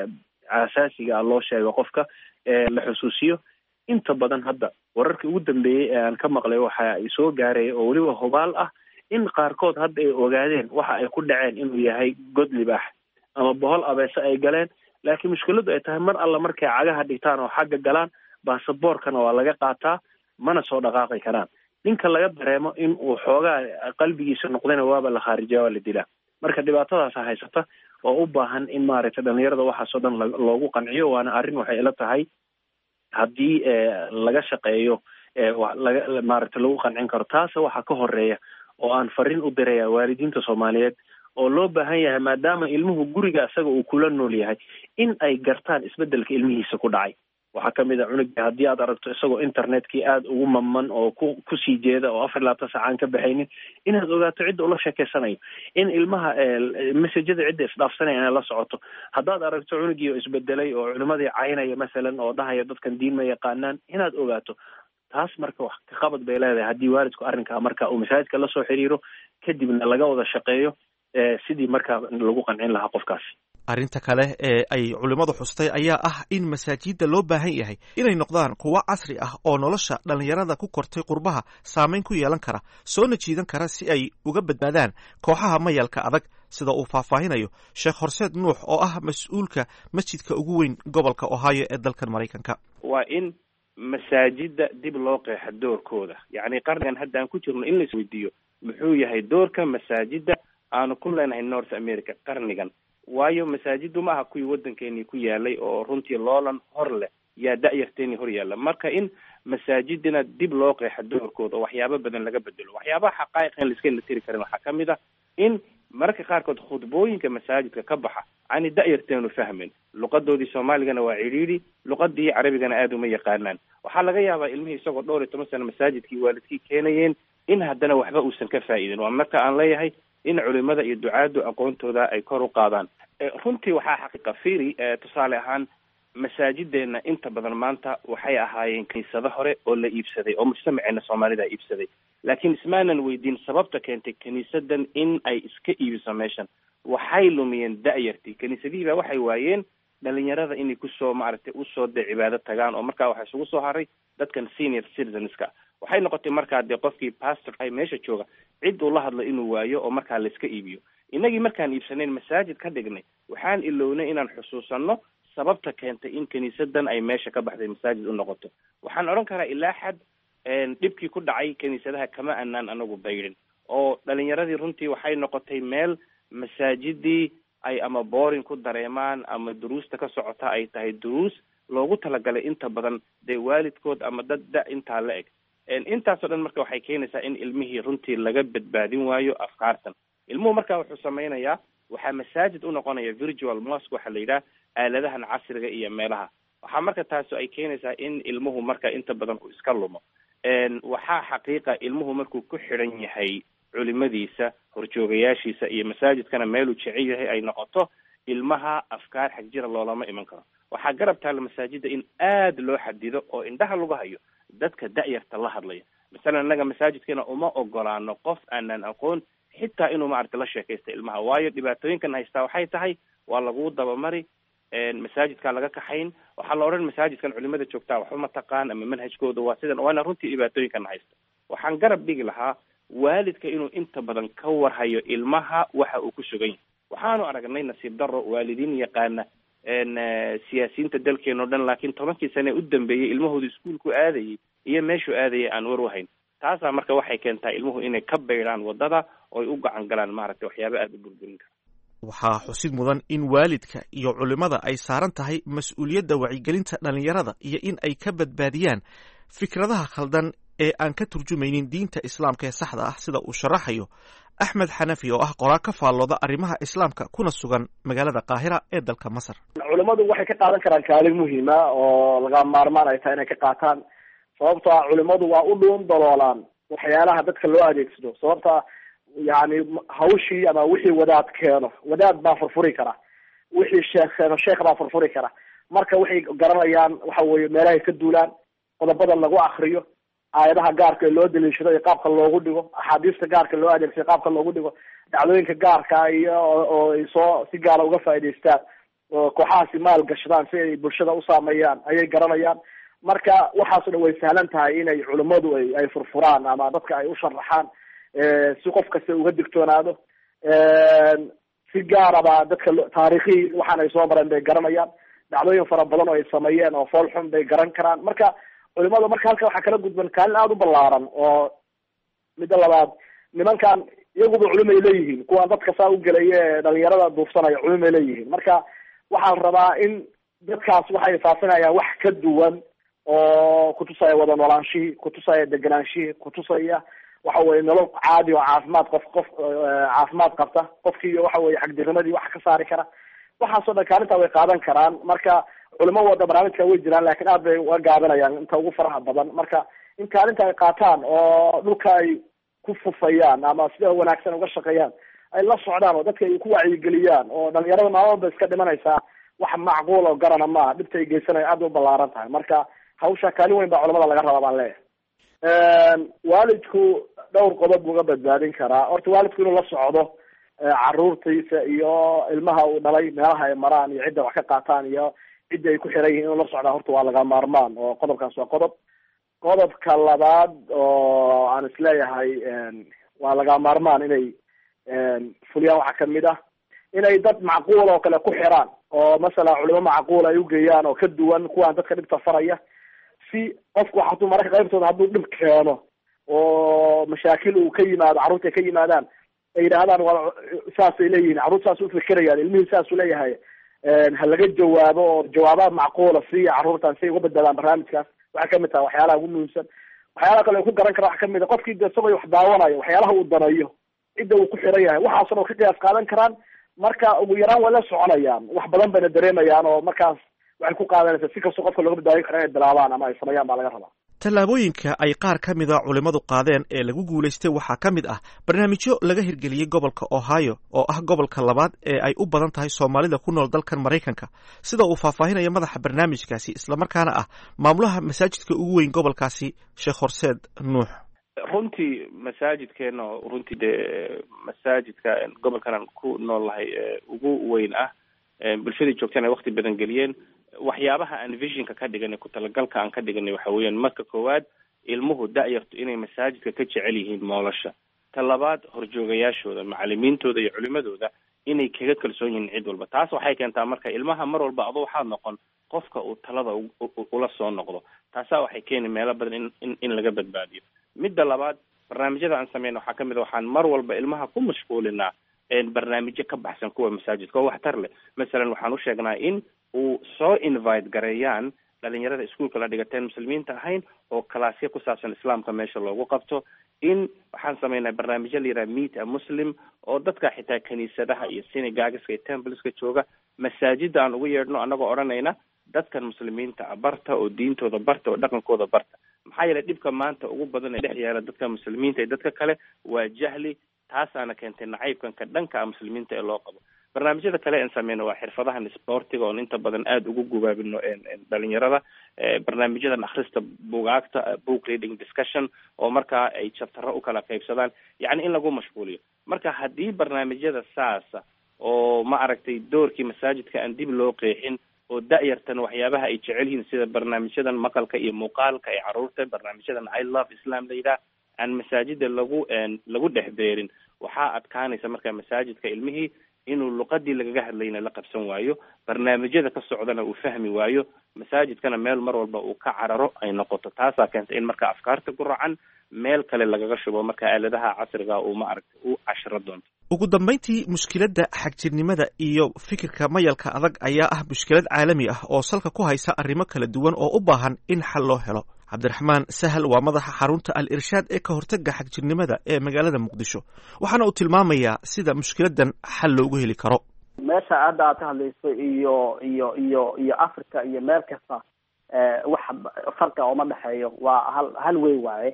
S9: asaasiga ah loo sheego qofka, la xusuusiyo. inta badan hadda wararkii ugu dambeeyey ee aan ka maqlay waxa ay soo gaaraya oo weliba hubaal ah in qaarkood hadda ay ogaadeen waxa ay ku dhaceen inuu yahay god libaax ama bohol abeese ay galeen. laakiin mushkiladu ay tahay mar alla markay cagaha dhigtaan oo xagga galaan baasaboorkana waa laga qaataa, mana soo dhaqaaqi karaan. ninka laga dareemo in uu xoogaa qalbigiisa noqdayna waaba la khaarijiyaa, waa la dilaa. marka dhibaatadaasa haysata oo u baahan in maaragtay dhalinyarada waxaasoo dhan loogu qanciyo. waana arrin waxay ila tahay haddii laga shaqeeyo maaragtay lagu qancin karo. taasa waxaa ka horeeya oo aan fariin u diraya waalidiinta Soomaaliyeed oo loo baahan yahay maadaama ilmuhu guriga isaga uu kula nool yahay in ay gartaan isbedelka ilmihiisa ku dhacay. waxaa kamid a cunuga haddii aad aragto isagoo internetkii aada ugu mamman oo kusii jeeda oo 24 saac aan ka baxaynin, inaad ogaato cidda ula sheekeysanayo, in ilmaha messajada cidda isdhaafsanaya inay la socoto. haddaad aragto cunugii oo isbedelay oo culimadii caynaya masalan oo dhahaya dadkan diin ma yaqaanaan, inaad ogaato. taas marka wax ka qabad bay leedahay haddii waalidku arrinkaa marka uu masaajidka la soo xiriiro kadibna laga wada shaqeeyo sidii markaa lagu qancin lahaa qofkaasi.
S7: arrinta kale ee ay culimmadu xustay ayaa ah in masaajidda loo baahan yahay inay noqdaan kuwo casri ah oo nolosha dhallinyarada ku kortay qurbaha saamayn ku yeelan kara, soona jiidan kara si ay uga badbaadaan kooxaha mayalka adag, sida uu faahfaahinayo sheekh horseed nuux oo ah mas-uulka masjidka ugu weyn gobolka Ohio ee dalkan Maraykanka.
S3: waa in masaajidda dib loo qeexa doorkooda. yacni qarnigan hadda aan ku jirno in la isweydiiyo muxuu yahay doorka masaajidda aanu ku leenahay North America qarnigan. waayo masaajiddu ma aha kuwii waddankeenii ku yaalay oo runtii loolan hor leh yaa da'yarteenii hor yaalla. marka in masaajidina dib loo qeexa doorkooda waxyaabo badan laga bedelo. waxyaabaha xaqaa'iq in la iska tiri karin waxaa kamid ah in mararka qaarkood khudbooyinka masaajidka ka baxa ani da'yarteenu fahmin, luqadoodii soomaaligana waa cidhiidhi, luqadii carabigana aada uma yaqaanaan. waxaa laga yaabaa ilmihii isagoo 12 sano masaajidkii waalidkii keenayeen in haddana waxba uusan ka faa'iidin. waa marka aan leeyahay in culimada iyo ducaadu aqoontooda ay kor u qaadaan. runtii waxaa xaqiiqa fiiri, tusaale ahaan masaajideena inta badan maanta waxay ahaayeen kiniisado hore oo la iibsaday oo mujtamaceena soomaalida iibsaday, laakiin ismaanan weydiin sababta keentay kiniisadan in ay iska iibiso meeshan. waxay lumiyeen da'yartii. kiniisadihii baa waxay waayeen dhalinyarada inay kusoo maaragtay usoo dee cibaado tagaan, oo markaa waxaa isugu soo haray dadkan senior citizenska. waxay noqotay markaa dee qofkii pastor ay meesha jooga cid uu la hadlo inuu waayo oo markaa la iska iibiyo. inagii markaan iibsanayn masaajid ka dhignay, waxaan ilownay inaan xusuusanno sababta keentay in kiniisadan ay meesha ka baxday masaajid u noqoto. waxaan odhan karaa ilaa xad dhibkii ku dhacay kiniisadaha kama anaan anagu baydhin, oo dhalinyaradii runtii waxay noqotay meel masaajidii ay ama boorin ku dareemaan ama duruusta ka socota ay tahay duruus loogu talagalay inta badan dee waalidkood ama dad da intaa la eg. intaasoo dhan marka waxay keenaysaa in ilmihii runtii laga badbaadin waayo afkaartan. ilmuhu marka wuxuu samaynayaa, waxaa masaajid u noqonaya virtual mosque waxaa la yidhaha aaladahan casriga iyo meelaha. waxaa marka taasi ay keenaysaa in ilmuhu marka inta badan uu iska lumo. waxaa xaqiiqa ilmuhu markuu ku xidhan yahay culimadiisa, horjoogayaashiisa iyo masaajidkana meeluu jecel yahay ay noqoto, ilmaha afkaar xagjira loolama iman karo. waxaa garab taalla masaajida in aada loo xadido oo indhaha lagu hayo dadka da'yarta la hadlaya. masalan innaga masaajidkeena uma ogolaano qof aanan aqoon xitaa inuu maaragta la sheekaysta ilmaha, waayo dhibaatooyinkan haystaa waxay tahay waa lagu dabamari, masaajidkaa laga kaxayn, waxaa la odhan masaajidkan culimada joogtaa waxba ma taqaan ama manhajkooda waa sidan, waana runtii dhibaatooyinkan haysta. waxaan garab dhigi lahaa waalidka inuu inta badan ka warhayo ilmaha waxa uu ku sugan yahay. waxaanu aragnay nasiib daro waalidiin yaqaana siyaasiyiinta dalkeena o dhan, laakiin 10 sane u dambeeyey ilmahooda iskuulku aadayay iyo meeshuu aadayay aan war wahayn. taasaa marka waxay keentaa ilmuhu inay ka baydhaan wadada ooy u gacan galaan maaragtay waxyaaba aada u burburin kara.
S7: waxaa xusid mudan in waalidka iyo culimmada ay saaran tahay mas-uuliyadda wacyigelinta dhallinyarada iyo in ay ka badbaadiyaan fikradaha khaldan ee aan ka turjumaynin diinta islaamka ee saxda ah, sida uu sharaxayo axmed xanafi oo ah qoraa ka faallooda arrimaha islaamka kuna sugan magaalada qaahira ee dalka masar.
S10: culimmadu waxay ka qaadan karaan kaalin muhiima oo laga maarmaan ay tahay inay ka qaataan, sababto ah culimmadu waa u dhuun daloolaan waxyaalaha dadka loo adeegsado. sababta yani hawshii ama wixii wadaad keeno, wadaad baa furfuri kara, wixii sheekh keeno sheekh baa furfuri kara. marka waxay garanayaan waxa weeye meelahay ka duulaan, qodobada lagu akriyo, aayadaha gaarka loo daliishado iyo qaabka loogu dhigo, axaadiista gaarka loo adeegsado qaabka loogu dhigo, dhacdooyinka gaarka iyo oo ay soo si gaara uga faa'iidaystaan, oo kooxahaasi maal gashadaan si ay bulshada u saameeyaan ayay garanayaan. marka waxaas oo dhan way sahlan tahay inay culimmadu ay furfuraan ama dadka ay u sharaxaan si qof kasta uga digtoonaado. si gaaraba dadka taarikhii waxaan ay soo mareen bay garanayaan, dhacdooyin fara badan oo ay sameeyeen oo fool xun bay garan karaan. marka culimada marka halka waxaa kala gudban kaalin aada u ballaaran. oo midda labaad, nimankan iyaguba culimay leeyihiin, kuwaan dadka saa u gelaya ee dhalinyarada duufsanaya culimay leeyihiin. marka waxaa la rabaa in dadkaas waxay faafinayaan wax ka duwan oo kutusaya wada noolaanshihii, kutusaya deganaanshihii, kutusaya waxa weye nolol caadi oo caafimaad qof caafimaad qabta, qofkii waxa weye xagdirnimadii wax ka saari kara. waxaasoo dhan kaalintaa way qaadan karaan. marka culimo wada barnaamijka way jiraan, laakiin aad bay uga gaabinayaan inta ugu faraha badan. marka in kaalinta ay qaataan oo dhulka ay ku fufayaan ama sida wanaagsan uga shaqeeyaan, ay la socdaan oo dadka ay ku wacyigeliyaan, oo dhalinyarada maalmoodba iska dhimanaysaa wax macquul oo garana maaha, dhibta ay geysanayo aad bay u ballaaran tahay. marka hawsha kaalin weyn baa culamada laga rabaa baan leeyahay. waalidku dhowr qodob buu uga badbaadin karaa. horta waalidku inuu la socdo caruurtiisa iyo ilmaha uu dhalay, meelaha ay maraan iyo cidda wax ka qaataan iyo cidda ay ku xiran yihiin inuu la socdaa horta waa laga maarmaan, oo qodobkaas waa qodob. qodobka labaad oo aan isleeyahay waa laga maarmaan inay fuliyaan waxaa kamid ah inay dad macquul oo kale ku xiraan, oo masala culimo macquul ay ugeeyaan oo ka duwan kuwaan dadka dhibta faraya, si qofku hadduu mararka qaybtooda hadduu dhib keeno oo mashaakil uu ka yimaado, carruurta ay ka yimaadaan, ay yidhaahdaan waa saasay leeyihiin, carruurta saas ufikirayaan, ilmihii saasuu leeyahay, ha laga jawaabo oo jawaabaad macquula siiya carruurtan si ay uga badbaadaan barnaamijkaas. waxay kamid tahay waxyaalaha ugu muhiimsan. waxyaalaha kale ay ku garan kara waxa kamid a qofkii de isagoo wax daawanayo waxyaalaha uu danayo cidda uu ku xiran yahay, waxaasna oo ka qiyaas qaadan karaan. marka ugu yaraan waa la soconayaan, wax badan bayna dareemayaan, oo markaas waxay ku qaadanaysaa si kastoo qofka looga badbaadin kara inay bilaabaan ama ay sameeyaan baa laga rabaa.
S7: tallaabooyinka ay qaar ka mida culimmadu qaadeen ee lagu guulaystay waxaa ka mid ah barnaamijyo laga hirgeliyey gobolka ohio oo ah gobolka labaad ee ay u badan tahay soomaalida ku nool dalkan maraykanka, sida uu faahfaahinaya madaxa barnaamijkaasi islamarkaana ah maamulaha masaajidka ugu weyn gobolkaasi sheekh horseed nuux.
S3: runtii masaajidkeena runtii dee masaajidka gobolkan aan ku noolnahay ugu weyn ah, bulshadii joogteen ay wakti badan geliyeen. waxyaabaha aan visionka ka dhiganay, ku talagalka aan ka dhiganay waxa weeyaan, marka koowaad ilmuhu da'yartu inay masaajidka ka jecel yihiin nolosha. ta labaad horjoogayaashooda, macalimiintooda iyo culimadooda inay kaga kalsoon yihiin cid walba. taas waxay keentaa marka ilmaha mar walba adu waxaad noqon qofka uu talada ula soo noqdo. taasaa waxay keeni meelo badan in laga badbaadiyo. midda labaad, barnaamijyada aan sameyno waxaa kamid a, waxaan mar walba ilmaha ku mashquulinaa barnaamijyo ka baxsan kuwa masaajidka oo waxtar leh. masalan waxaan u sheegnaa in uu soo invite gareeyaan dhalinyarada iskuolka la dhigateen muslimiinta ahayn oo kalaasya ku saabsan islaamka meesha loogu qabto. in waxaan sameynaa barnaamijyo la yidhaha meet a muslim oo dadka xitaa kiniisadaha iyo synagogueska iyo templeska jooga masaajida aan ugu yeedhno anagoo odhanayna dadkan muslimiinta ah barta oo diintooda barta oo dhaqankooda barta. maxaa yeelay dhibka maanta ugu badan ee dhex yaala dadka muslimiinta iyo dadka kale waa jahli. taasaana keentay nacaybkanka dhanka muslimiinta ee loo qabo. barnaamijyada kale aan sameyno waa xirfadahan sportiga oon inta badan aada ugu gubaabino dhalinyarada. barnaamijyadan akhrista bugaagta, book reading discussion, oo markaa ay jabtaro u kala qaybsadaan, yacni in lagu mashquuliyo. marka haddii barnaamijyada saasa oo ma aragtay doorkii masaajidka aan dib loo qeexin, oo da'yartan waxyaabaha ay jecel yihiin sida barnaamijyadan maqalka iyo muuqaalka ee carruurta, barnaamijyadan I love Islam la yidhaah, aan masaajida lagu dhex beerin, waxaa adkaanaysa marka masaajidka ilmihii inuu luqadii lagaga hadlayna la qabsan waayo, barnaamijyada ka socdana uu fahmi waayo, masaajidkana meel mar walba uu ka cararo ay noqoto. taasaa keentay in marka afkaarta ku racan meel kale lagaga shubo marka aaladaha casriga uu ma aragtay u cashiro doonto.
S7: ugu dambayntii, mushkiladda xagjirnimada iyo fikirka mayalka adag ayaa ah mushkilad caalami ah oo salka ku haysa arrimo kala duwan oo u baahan in xal loo helo. cabdiraxmaan sahal waa madaxa xarunta al-irshaad ee ka hortaga xagjirnimada ee magaalada muqdisho, waxaana uu tilmaamayaa sida mushkiladan xal loogu heli karo.
S8: meesha hadda aad ka hadlayso iyo africa iyo meel kasta wax farqa ooma dhexeeyo, waa hal wey waaye.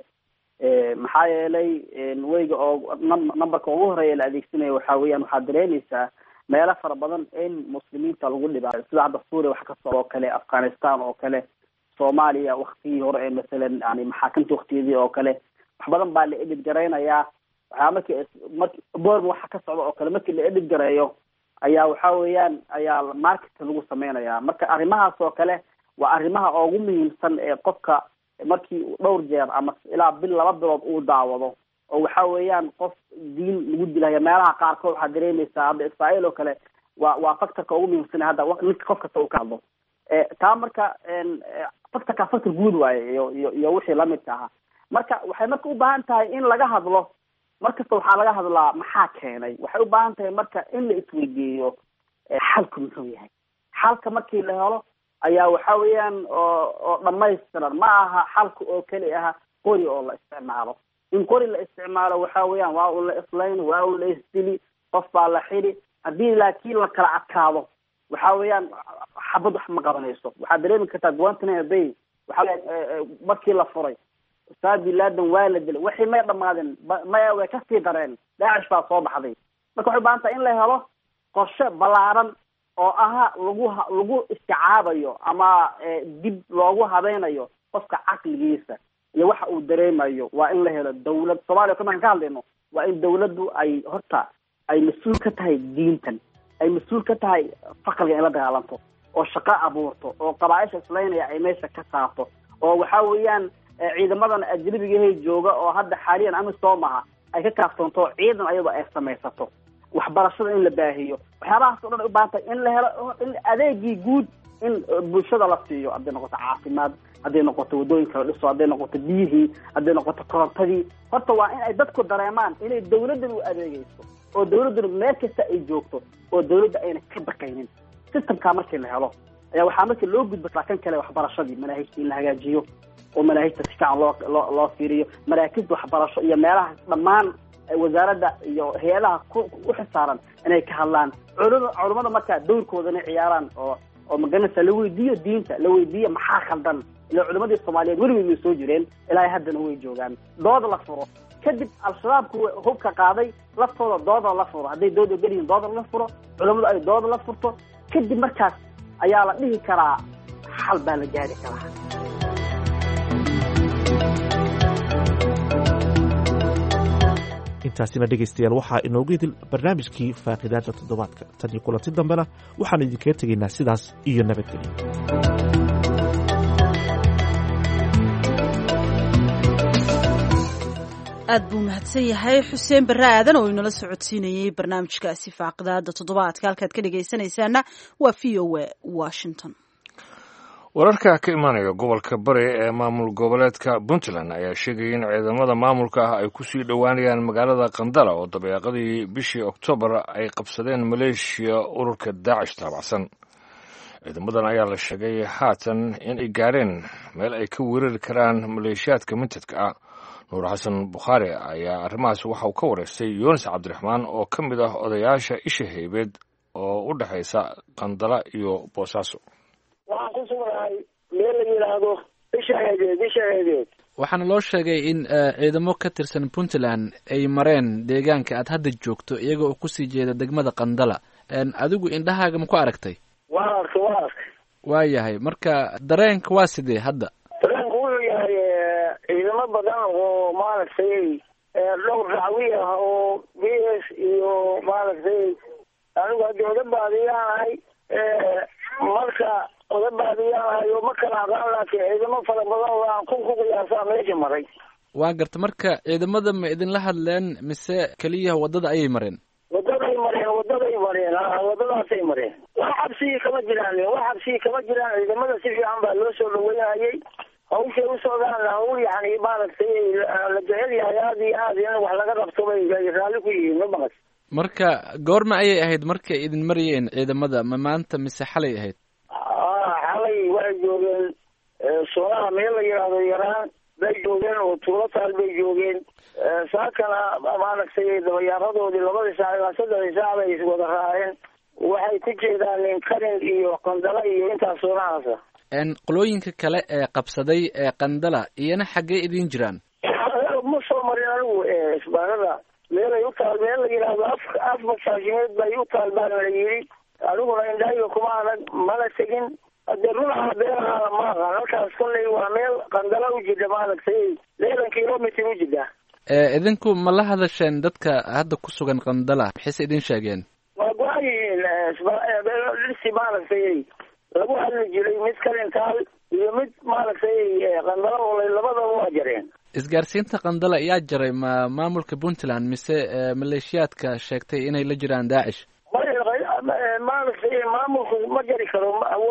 S8: maxaa yeelay weyga oo numberka ugu horeeya la adeegsanayo waxaa weeyaan, waxaad dareemaysaa meelo fara badan in muslimiinta lagu dhibaayo, sida hadda suuriya wax ka socda oo kale, afghanistan oo kale, soomaaliya waktigii hore ee masalan yani maxaakamta waktiyadii oo kale, wax badan baa la edhid garaynayaa. waxaa marki borm waxa ka socda oo kale markii la edhid gareeyo ayaa waxa weeyaan ayaa marketka lagu sameynaya. marka arrimahaas oo kale waa arrimaha ugu muhiimsan ee qofka markii dhowr jeer ama ilaa laba bilood uu daawado, oo waxa weeyaan qof diin lagu dilaya meelaha qaarkood waxaad dareemaysaa. hadda israael oo kale waa factorka ugu muhiimsan hadda ninka qof kasta uu ka hadlo. taa marka factorka factor guud waaye iyo wixii lamidka ahaa. marka waxay marka u baahan tahay in laga hadlo. markasta waxaa laga hadlaa maxaa keenay. waxay u baahan tahay marka in la isweydiiyo xalku muxuu yahay. xalka markii la helo ayaa waxa weeyaan oo dhamaystiran, ma aha xalka oo keli aha qori oo la isticmaalo. in qori la isticmaalo waxa weeyaan waa uu la islayn, waa uu la isdili, qof baa la xiri. haddii laakiin la kala adkaado waxa weeyaan xabad wax ma qabanayso. waxaad dareemi kartaa Guantanamo Bay waxa markii la furay Ustaad bin Laden waa la dilay, waxay may dhamaadeen, maya way kasii dareen, Daacish baa soo baxday. marka waxay u baahan tahay in la helo qorshe ballaaran oo lagu isticaabayo ama dib loogu habeynayo qofka caqligiisa iyo waxa uu dareemayo. waa in la helo dawlad. Soomaaliya kamaan ka hadlayno, waa in dawladdu ay horta ay mas-uul ka tahay diintan, ay mas-uul ka tahay faqriga in la dagaalanto, oo shaqo abuurto, oo qabaaisha islaynaya ay meesha ka saarto, oo waxa weeyaan ciidamadan ajnabigahay jooga oo hadda xaaliyan amisom aha ay ka kaaftoonto ciidan ayadoo ay samaysato. waxbarashada in la baahiyo, waxyaabahaas oo dhan u baahan tahay in la helo, in adeegii guud in bulshada la siiyo. hadday noqoto caafimaad, hadday noqoto wadooyinka la dhiso, hadday noqoto biyihii, hadday noqoto korontadii. horta waa in ay dadku dareemaan inay dawladdan u adeegayso, oo dawladduna meel kasta ay joogto, oo dawladda ayna ka baqaynin. systemkaa markii la helo ayaa waxaa markii loo gudbataa kan kale waxbarashadii, manaahijta in la hagaajiyo, oo manaahijta si fiican loo fiiriyo, maraakibta waxbarasho iyo meelaha dhammaan wasaaradda iyo hay-adaha u xisaaran inay ka hadlaan culimada markaa dowrkooda inay ciyaaraan oo maganaysa la weydiiyo diinta, la weydiiyo maxaa khaldan. ila culimadii Soomaaliyeed weligood way soo jireen ilaa haddana way joogaan. Dooda la furo kadib al-shabaabku hubka qaaday laftooda dooda la furo, hadday dooda geliyeen dooda la furo, culimadu ay dooda la furto, kadib markaas ayaa la dhihi karaa xal baa la gaari karaa.
S7: intaasina dhegaystayaal waxaa inoogu idil barnaamijkii faaqidaada toddobaadka. tan iyo kulanti dambena waxaan idinkaga tegaynaa sidaas iyo nabadgelyo.
S1: aad buu mahadsan yahay xuseen barre aadan oo inala socodsiinayay barnaamijkaasi faaqidaada toddobaadka. halkaad ka dhegaysanaysaana waa VOA Washington.
S2: wararka ka imaanaya gobolka bari ee maamul goboleedka Puntland ayaa sheegaya in ciidamada maamulka ah ay kusii dhowaanayaan magaalada Qandala oo dabeeqadii bishii Oktoobar ay qabsadeen maleeshiya ururka Daacish taabacsan. ciidamadan ayaa la sheegay haatan in ay gaareen meel ay ka weerari karaan maleeshiyaadka mintadka ah. nuur xasan bukhaari ayaa arrimahaas waxa uu ka wareystay Yuunus Cabdiraxmaan oo ka mid ah odayaasha isha haybeed oo u dhexaysa Qandala iyo Boosaaso.
S11: waxaan ku sugnahay meel la yidhaahdo isha haybeed.
S12: waxaana loo sheegay in ciidamo ka tirsan Puntland ay mareen deegaanka aad hadda joogto iyaga oo kusii jeeda degmada Qandala. adigu indhahaaga ma ku aragtay?
S11: waan arkay.
S12: waayahay, marka dareenka waa sidee hadda?
S11: dareenku wuxuu yahay ciidamo badan oo maaragtay dhowr racwi ah oo BS iyo maaragtay anigu haddii oda baadiyaanahay marka oda baadiyaanahay oo ma kala aqaan, laakiin ciidamo fara badan oo aan ku qiyaasaa meesha maray.
S12: waa garta, marka ciidamada ma idinla hadleen mise keliya waddada ayay mareen?
S11: wadaday mareen wax xabsigi kama jiraan ciidamada si fiican baa loo soo dhaweynayay. hawshay u socdaan hawl yani maaragtay la jecel yahay aad iyo aad in wax laga qabto bay raalli ku yihiin. ma maqas
S12: marka goorma ayay ahayd markay idin marayeen ciidamada? ma maanta mise xalay ahayd?
S11: xalay waxay joogeen soonaha meel la yidhaahdo yaraan bay joogeen oo tuulo taal bay joogeen. saakana maaragtay dabayaaradoodii 2 saac ilaa 3 saac bay wada raaceen. waxay ku jeedaan Karin iyo Qandala iyo intaas soonahaasa.
S12: qolooyinka kale ee qabsaday ee Qandala iyana xaggee idin jiraan?
S11: ma soo marin anigu isbaarada meelay u taal meel la yidhaahdo af masaashimeed bay u taal baa la yidhi. aniguna indhahayga kuma adag mana tegin. haddee runaha beerahaana ma aqaan. halkaas kolley waa meel Qandala u jidha maaragtay 60 kilomitr u jidha.
S12: idinku ma la hadasheen dadka hadda ku sugan Qandala? maxayse idin sheegeen?
S11: waa go-an yihiin dhisi maaragtay lagu hadli jiray mid Karintaal iyo mid maaragtay Qandala oo labadaba waa jareen.
S12: isgaarsiinta Qandala yaa jaray ma maamulka Puntland mise maleeshiyaadka sheegtay inay la jiraan Daacish?
S11: maaragtay maamulku ma jari karo.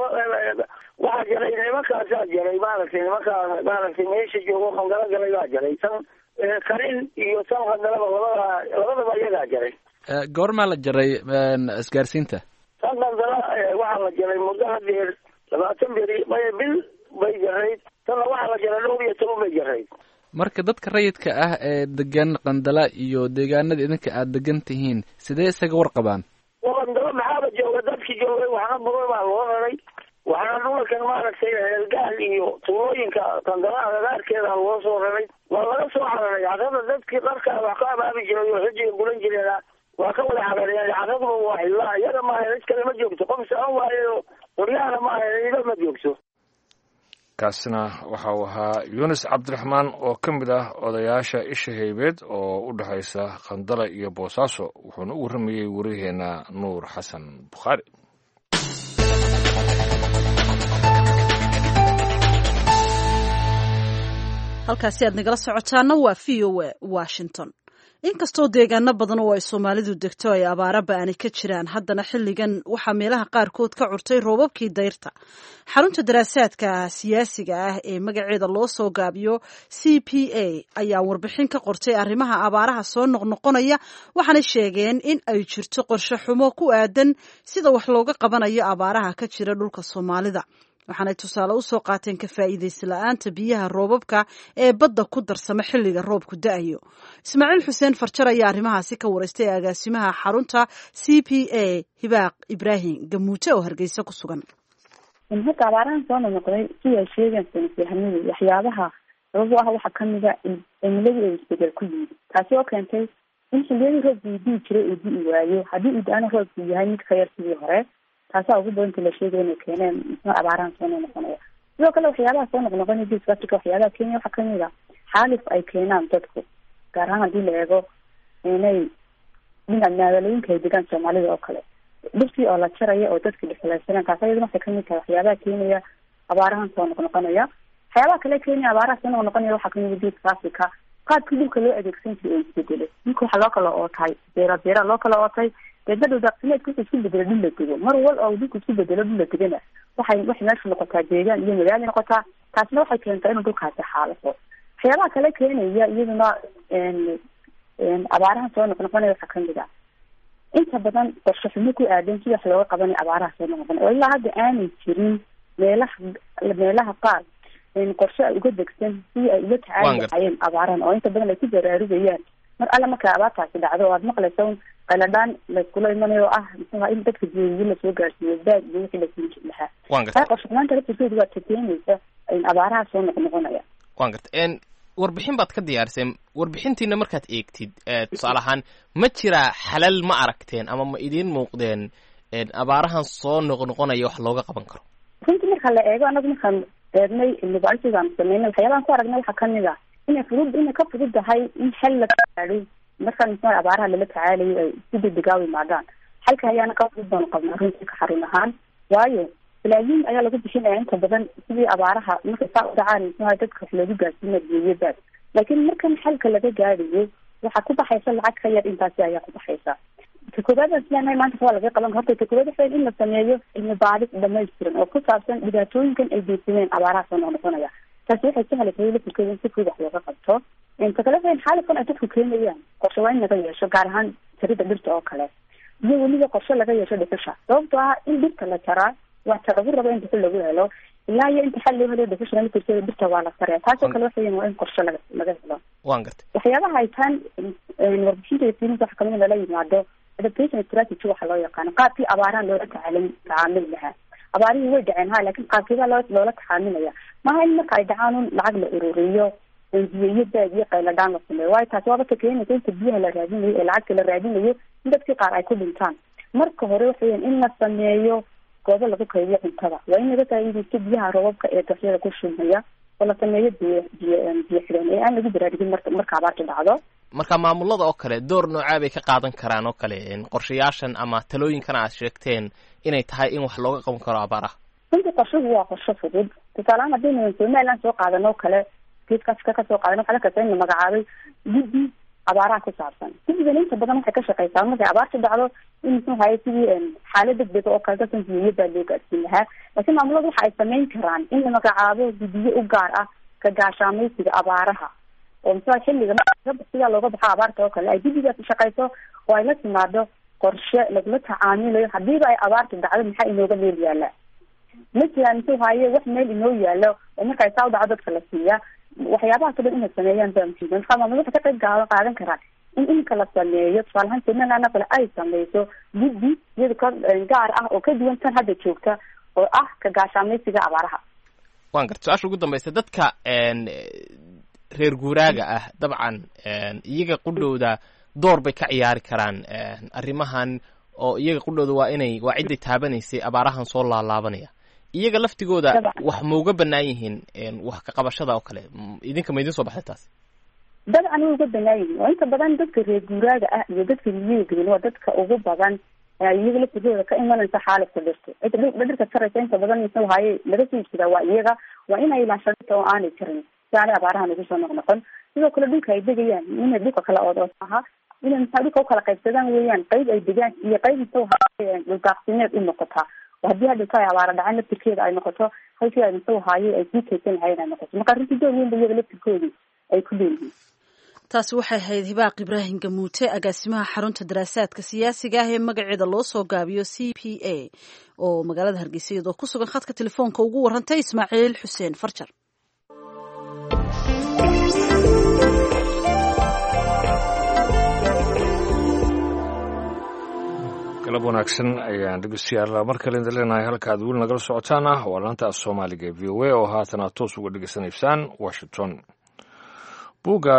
S11: waxaa jaray nimankaasaa jaray maaragtay nimankaa maaragtay meesha joogo Qandala galay baa jaray. tan Karin iyo tan Qandalaba labadaba iyagaa jaray.
S12: goormaa la jaray isgaarsiinta?
S11: tan Qandala waxaa la jaray muddo hadeer 20 bil bay jarayd. tanna waxaa la jaray 12 bay jarayd.
S12: marka dadka rayidka ah ee degan Qandala iyo deegaanada idinka aad degan tihiin sidee isaga warqabaan?
S11: Qandala maxaaba jooga dadkii joogay waxna buray baa loo raray. waxaana dhulkan maaragtay Helgaal iyo tuulooyinka Qandala agagaarkeeda loo soo raray. waa laga soo cararay. carrada dadkii qarkaa wax ka abaabi jiray oo xujiga bulan jireena waa ka wada carareen. carradu waa ilaa iyaga maaha, cid kale ma joogto. qof saan waayo qoryahana maaha, ida ma joogto.
S2: kaasina waxa uu ahaa Yuunus Cabdiraxmaan oo ka mid ah odayaasha isha haybeed oo u dhexaysa Qandala iyo Boosaaso. wuxuuna u warramayey wariyaheena Nuur Xasan Bukhaari.
S1: halkaasi aad nagala socotaana waa VOA Washington. inkastoo deegaano badan oo ay Soomaalidu degto ay abaara ba'ani ka jiraan, haddana xilligan waxaa meelaha qaarkood ka curtay roobabkii dayrta. xarunta daraasaadka siyaasiga ah ee magaceeda loo soo gaabiyo CPA ayaa warbixin ka qortay arrimaha abaaraha soo noqnoqonaya, waxaana sheegeen in ay jirto qorshe xumo ku aadan sida wax looga qabanayo abaaraha ka jira dhulka Soomaalida. waxaanay tusaale usoo qaateen ka faa'iidaysi la-aanta biyaha roobabka ee badda ku darsama xilliga roobku da-ayo. Ismaaciil xuseen farjar ayaa arrimahaasi ka waraystay agaasimaha xarunta c p a Hibaaq Ibraahim Gamuute oo Hargeysa ku sugan.
S5: Marka abaarahan soo noqday si ay sheegaan saynisyahanadu waxyaabaha sabab u ah waxaa kamid a in cimiladu ay isbedel ku yimid, taasi oo keentay in xilliyadii roobku dii jiray uu di'i waayo haddii uu da-ana roobku yahay mid ka yar sidii hore. taasaa ugu badanta la sheegay inay keeneen abaarahan soo noqonaya. sidoo kale waxyaabaha soo noqnoqonaya geeska Afrika waxyaabaha Kenya waxaa kamid a xaalif ay keenaan dadku, gaar ahaan haddii la eego inay dhinaca magaalooyinka ay degaan Soomaalida oo kale dhirtii oo la jaraya oo dadka dhexlaysanaan, taas ayaduna waxay kamid tahay waxyaabaha keenaya abaarahan soo noqnoqonaya. waxyaabaha kale keenaya abaaraha soo noqnoqonaya waxaa kamid a geeska Afrika qaabkii dhulka loo adeegsan jiray oo isbedelay. ninka waxaa loo kala ootay beera loo kala ootay deedna daaqsimeedka wuxuu isku bedelo dhul la dego. mar wal oo dhulku isku bedelo dhul la degana waxay meesha noqotaa deegaan iyo magaalo noqotaa, taasna waxay keentaa inuu dhulkaasi xaalafo. waxyaabaha kale keenaya iyaduna abaaraha soo noqnoqonaya waxaa kamid a inta badan qorshe xumo ku aadan sida wax looga qabanay abaaraha soo noqnoqonaya oo ilaa hadda aanay jirin meelaha qaar qorshe ay uga degsan sidii ay ula tacaali lahaayeen abaarahan, oo inta badan ay ku baraarugayaan mar alle marka abaartaasi dhacdo oo aad maqlaysa qaladhaan layskula imanayo oo ah muxuuha in dadka biyo lasoo gaarsiiyo baad iyo wixii lasii lahaa. qorshe xumaanta laftirkeedu waa takeenaysa abaaraha soo noqnoqonaya.
S13: waan garta warbixin baad ka diyaariseen. warbixintiina markaad eegtid tusaale ahaan ma jiraa xalal ma aragteen ama ma idiin muuqdeen abaarahan soo noqnoqonaya wax looga qaban karo?
S5: runtii marka la eego anagu markaan eegnay cilmibaarisigaan sameynay waxyaabahan ku aragnay waxaa kamid a inay ka fudud tahay in xal la gaadhay markaan abaaraha lala tacaalayo ay si degdeg u yimaadaan. xalka ayaana ka fudud baanu qabnaa runtii ka xarun ahaan, waayo balaayiin ayaa lagu bixinaya inta badan sidii abaaraha marka saa u dhacaan dadka wax loogu gaarsiina biyoyadaas. laakiin markan xalka laga gaadhayo waxaa ku baxaysa lacag ka yar intaasi ayaa ku baxaysa. ta koobaad aan isleenahay maanta waa laga qaban horta ta koobaad waxay in la sameeyo cilmi baadhis dhamaystiran oo ku saabsan dhibaatooyinkan ay geysaneen abaaraha soo noqnoqonaya. taasi waxay sahlaysa laftirkeeda in si fudud wax looga qabto. ta kale in xaalifkan ay dadku keenayaan qorshe waa in laga yeesho, gaar ahaan jarida dhirta oo kale iyo weliba qorshe laga yeesho dhuxusha, sababtoo ah in dhirta la jaraa waa ta lagu rabo in dhuxul lagu helo ilaa iyo inta xal loo helo dhuxusha laftirkeeda dhirta waa la saraya. taasoo kale waxay waa in qorshe laga helo. waan gartay waxyaabaha ay taan warbixinta fiirinta waxa kamid lala yimaado adaptation strategy waxa loo yaqaano qaabkii abaaraha loola tacaamuli lahaa. abaarihii way dhaceen laakiin qaabkiibaa loola tacaamilaya maaha in marka ay dhacaan un lacag la ururiyo biyo baad iyo qayladhaan la sameeyo, waayo taasi waaba ka keenaysa inta biyaha la raadinayo ee lacagta la raadinayo in dadkii qaar ay ku dhintaan. marka hore waxaweyan in la sameeyo goobo lagu kaydiyo cuntada, waa in laga faa'iidaysto biyaha roobabka ee dooxyada ku shumaya oo la sameeyo biyo xidhan ee aan lagu baraarugin marka abaarta dhacdo.
S13: marka maamulada oo kale door noocaa bay ka qaadan karaan oo kale qorshayaashan ama talooyinkan aad sheegteen inay tahay in wax looga qaban karo abaaraha?
S5: runtii qorshuhu waa qorshe fudud. tusaalehaan haddaynu Somaliland soo qaadano kale geedkaska kasoo qaadan waxaa lakasa in la magacaabay guddi abaaraha ku saabsan. guddigan inta badan waxay ka shaqeysaa markay abaarta dhacdo in muxuu haye sidii xaalad degdeg oo kale dadkan biyo baa loo gaarsiin lahaa. laakiin maamuladu waxa ay sameyn karaan in la magacaabo guddiyo u gaar ah ka gaashaamaysiga abaaraha oo muxuu xilliga sidaa looga baxo abaarta oo kale ay guddigaas shaqeyso oo ay la timaado qorshe lagula tacaamilayo hadiiba ay abaarta dhacdo maxaa inooga meel yaala. مثلا انتو هاي wax meel inoo yaalo oo marka ay soo dhacdo dadka la siiya waxyaabaha kale inay sameeyaan baamsiin xamaamada ka qayb qaadan karaan in kala sameeyo tusaalahan Somaliland kale ay sameeyso guddi iyada gaar ah oo ka duwan tan hadda joogta oo ah ka gaashaamaysiga abaaraha.
S13: waan gartaa su'aasha ugu dambaysa dadka reer guuraaga ah dabcan iyaga qudhowda door bay ka ciyaari karaan arrimahan oo iyaga qudhowda waa ciday taabanaysay abaarahan soo laalaabanaya iyaga laftigooda wax ma uga bannaan yihiin wax ka qabashada oo kale idinka ma idin soo baxday taas?
S5: dabcan way uga bannaan yihiin oo inta badan dadka reer guuraaga ah iyo dadka miyiga waa dadka ugu badan iyaga laftigooda ka imanaysa xaaladka dhirta dhirta saraysa inta badan inta haye laga soo iibsada waa iyaga waa inay ilaashadaan oo aanay jirin saani abaarahan ugu soo noqon sidoo kale dhulka ay degayaan inay dhulka kala oodaha inay dhulka u kala qaybsadaan weeyaan qayb ay degaan iyo qayb inta haye dhulkaaqsimeed u noqotaa haddii hadda ka abaara dhacay laftirkeeda ay noqoto halkii ay inta haye ay sii kaysan lahayn ay noqoto marka runtii door weyn bay iyaga laftirkoodii ay ku leeyihiin.
S1: taasi waxay ahayd hibaaq ibraahim gamuute agaasimaha xarunta daraasaadka siyaasiga ah ee magaceeda loo soo gaabiyo c p a oo magaalada hargeysa iyadoo ku sugan khadka telefoonka ugu warantay ismaaciil xuseen farjar.
S2: galab wanaagsan ayaan dhegeystayaal mar kale idin leenahay halka aad weli nagala socotaana waa laanta soomaaliga ee v o a oo haatan aad toos uga dhegeysanaysaan Washington. buugga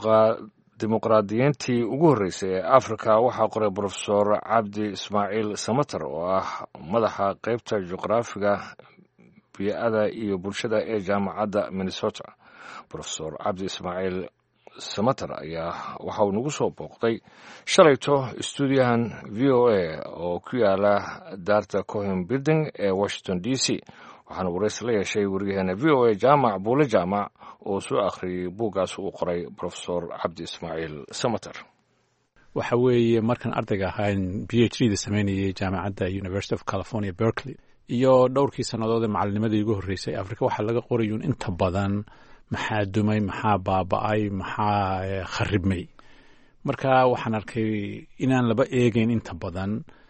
S2: dimuqraadiyiintii ugu horreysay ee Afrika waxaa qoray Professor Cabdi Ismaaciil Samatar oo ah madaxa qaybta juqraafiga biy'ada iyo bulshada ee jaamacadda Minnesota. Professor Cabdi Ismaaciil Samatar ayaa waxa uu nagu soo booqday shalayto stuudiyahan v o a oo ku yaala daarta Cohen Building ee Washington DC. waxaana waraysi la yeeshay wariyaheena v o a jaamac buule jaamac oo soo akhriyey buuggaas uu qoray Professor Cabdi Ismaaciil Samatar.
S14: waxa weeye markan ardayga ahaan PhD-da sameynayay jaamacadda University of California Berkeley iyo dhowrkii sannadood ee macallinimadii ugu horreysay Afrika waxaa laga qorayuun inta badan maxaa dumay, maxaa baaba'ay, maxaa kharibmay. marka waxaan arkay inaan laba eegayn inta badan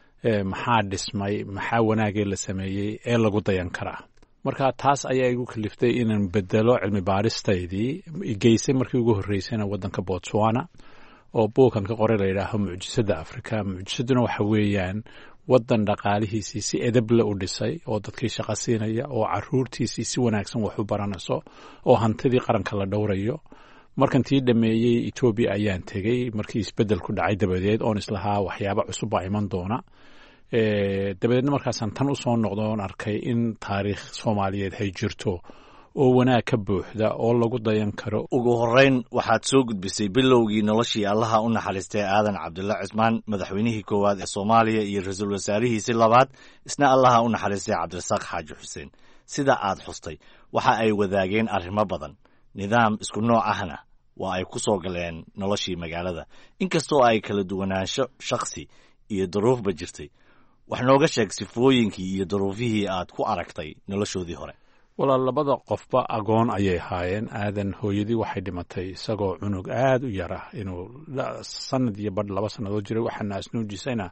S14: maxaa dhismay, maxaa wanaagee la sameeyey ee lagu dayan karaa. marka taas ayaa igu kaliftay inaan bedelo cilmi baaristaydii geysay markii ugu horreysayna waddanka Botswana oo buukan ka qoray la yidhaaho mucjisada Afrika. mucjisaduna waxa weeyaan waddan dhaqaalihiisii si edable u dhisay oo dadkii shaqo siinaya oo caruurtiisii si wanaagsan wax u baranayso oo hantidii qaranka la dhowrayo. markan tii dhameeyey Ethiopia ayaan tegey markii isbedel ku dhacay dabadeed oon islahaa waxyaabo cusub baa iman doona. dabadeedna markaasaan tan u soo noqdoon arkay in taariikh Soomaaliyeed ay jirto oo wanaag ka buuxda oo lagu dayan karo.
S15: ugu horreyn waxaad soo gudbisay bilowgii noloshii allaha u naxariistay aadan cabdulla cismaan madaxweynihii koowaad ee Soomaaliya iyo ra'iisul wasaarihiisii labaad isna allaha u naxariistay Cabdirasaaq Xaaji Xuseen. sida aad xustay waxa ay wadaageen arrimo badan, nidaam isku nooc ahna waa ay ku soo galeen noloshii magaalada inkastoo ay kala duwanaansho shakhsi iyo duruufba jirtay. wax nooga sheeg sifooyinkii iyo duruufihii aad ku aragtay noloshoodii hore.
S14: walaal labada qofba agoon ayay ahaayeen. aadan hooyadii waxay dhimatay isagoo cunug aad u yar ah inuu sanad iyo badh 2 sannadood jiray. waxaa naasnuujisayna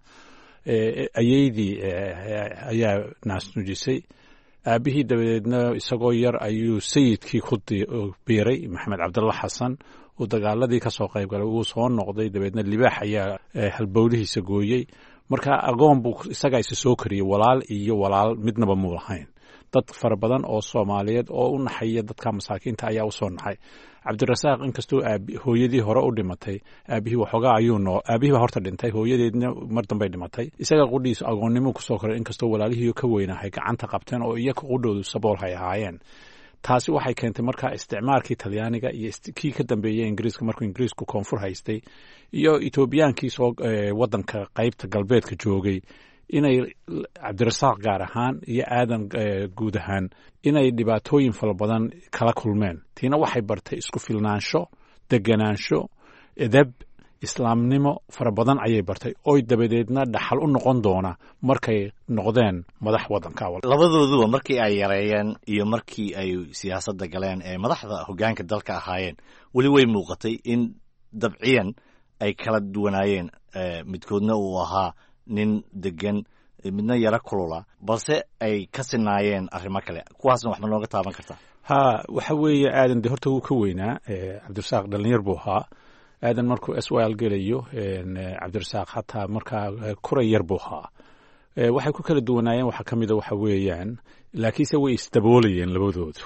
S14: ayeydii ayaa naasnuujisay. aabihii dabadeedna isagoo yar ayuu sayidkii ku biiray Maxamed Cabdulla Xasan oo dagaaladii ka soo qayb galay. uu soo noqday dabadeedna libaax ayaa halbowlihiisa gooyey. marka agoon buu isagaa isa soo kariyey, walaal iyo walaal midnaba muu lahayn. dad fara badan oo Soomaaliyeed oo u naxaya dadka masaakiinta ayaa u soo naxay. Cabdirasaaq inkastoo hooyadii hore u dhimatay, aabihii waxoogaa aabihii horta dhintay, hooyadeedna mar dambe dhimatay. isaga qudhiisu agoonnimo ku soo koray inkastoo walaalihii ka weynahay gacanta qabteen oo iyaga qudhoodu sabool hay ahaayeen. taasi waxay keentay markaa isticmaalkii Talyaaniga iyo kii ka dambeeyay Ingiriiska markuu Ingiriisku koonfur haystay iyo Etoobiyaankii soo waddanka qaybta galbeedka joogay inay Cabdirasaaq gaar ahaan iyo aadan guud ahaan inay dhibaatooyin fara badan kala kulmeen. tiina waxay bartay isku filnaansho, deganaansho, edeb, islaamnimo fara badan ayay bartay oo dabadeedna dhaxal u noqon doona markay noqdeen madax waddanka.
S15: labadooduba markii ay yareeyeen iyo markii ay siyaasadda galeen ee madaxda hoggaanka dalka ahaayeen weli way muuqatay in dabciyan ay kala duwanaayeen. midkoodna uu ahaa nin degan, midna yara kulula, balse ay ka sinaayeen arrimo kale. kuwaasna wax ma nooga taaban kartaa?
S14: waxa weeye aadan de horta wuu ka weynaa. Cabdirasaaq dhalinyar buu ahaa. aadan markuu SYL gelayo Cabdirasaaq hataa markaa kuray yar buu ahaa. waxay ku kala duwanaayeen waxaa ka mida waxa weeyaan laakiinse way isdaboolayeen labadoodu.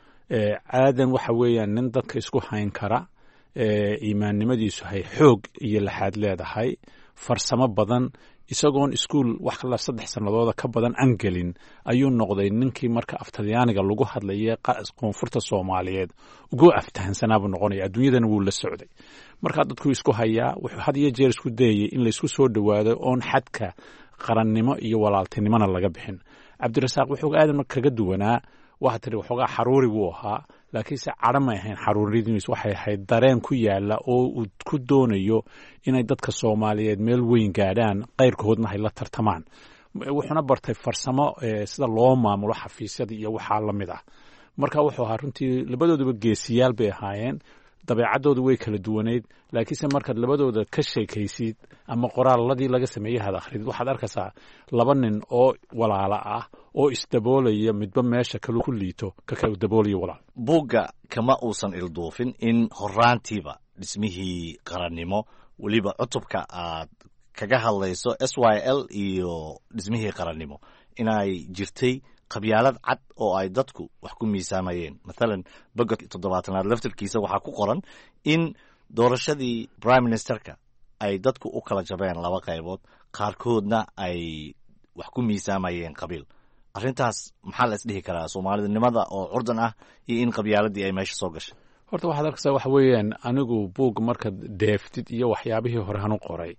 S14: aadan waxa weeyaan nin dadka isku hayn kara, iimaannimadiisu hay xoog iyo laxaad leedahay, farsamo badan, isagoon iskuul wax la 3 sanadooda ka badan aan gelin ayuu noqday ninkii marka Aftalyaaniga lagu hadlayay koonfurta Soomaaliyeed ugu aftahansanaaba noqonaya. adduunyadana wuu la socday. marka dadku isku hayaa wuxuu had iyo jeer isku dayay in la isku soo dhawaado oon xadka qarannimo iyo walaaltinimona laga bixin. Cabdirasaaq wuxuu aadan kaga duwanaa waxa tiri waxoogaa xaruuri buu ahaa, laakiinse cadho ma ahayn. xaruurinidiis waxay ahayd dareen ku yaala oo uu ku doonayo inay dadka Soomaaliyeed meel weyn gaadhaan, qayrkoodna hay la tartamaan. wuxuuna bartay farsamo sida loo maamulo xafiisyada iyo waxaa la mid ah. marka wuxuu ahaa runtii labadooduba geesiyaal bay ahaayeen. dabeecaddoodu way kala duwaneyd laakiinse markaad labadooda ka sheekaysid ama qoraaladii laga sameeyey had akhrid waxaad arkaysaa laba nin oo walaala ah oo isdaboolaya midba meesha kalu ku liito ka kala daboolaya walaal
S15: buugga kama uusan ilduufin in horaantiiba dhismihii qarannimo weliba cutubka aad kaga hadlayso SYL iyo dhismihii qarannimo inay jirtay qabyaalad cad oo ay dadku wax ku miisaamayeen mathalan boga 70aad laftirkiisa waxaa ku qoran in doorashadii prime ministerka ay dadku u kala jabeen laba qaybood qaarkoodna ay wax ku miisaamayeen qabiil arrintaas maxaa la isdhihi karaa soomaalidnimada oo curdan ah iyo in qabyaaladii ay meesha soo gashay
S14: horta waxaad arkaysaa waxa weeyaan anigu buug markaad deeftid iyo waxyaabihii hore hanu qoray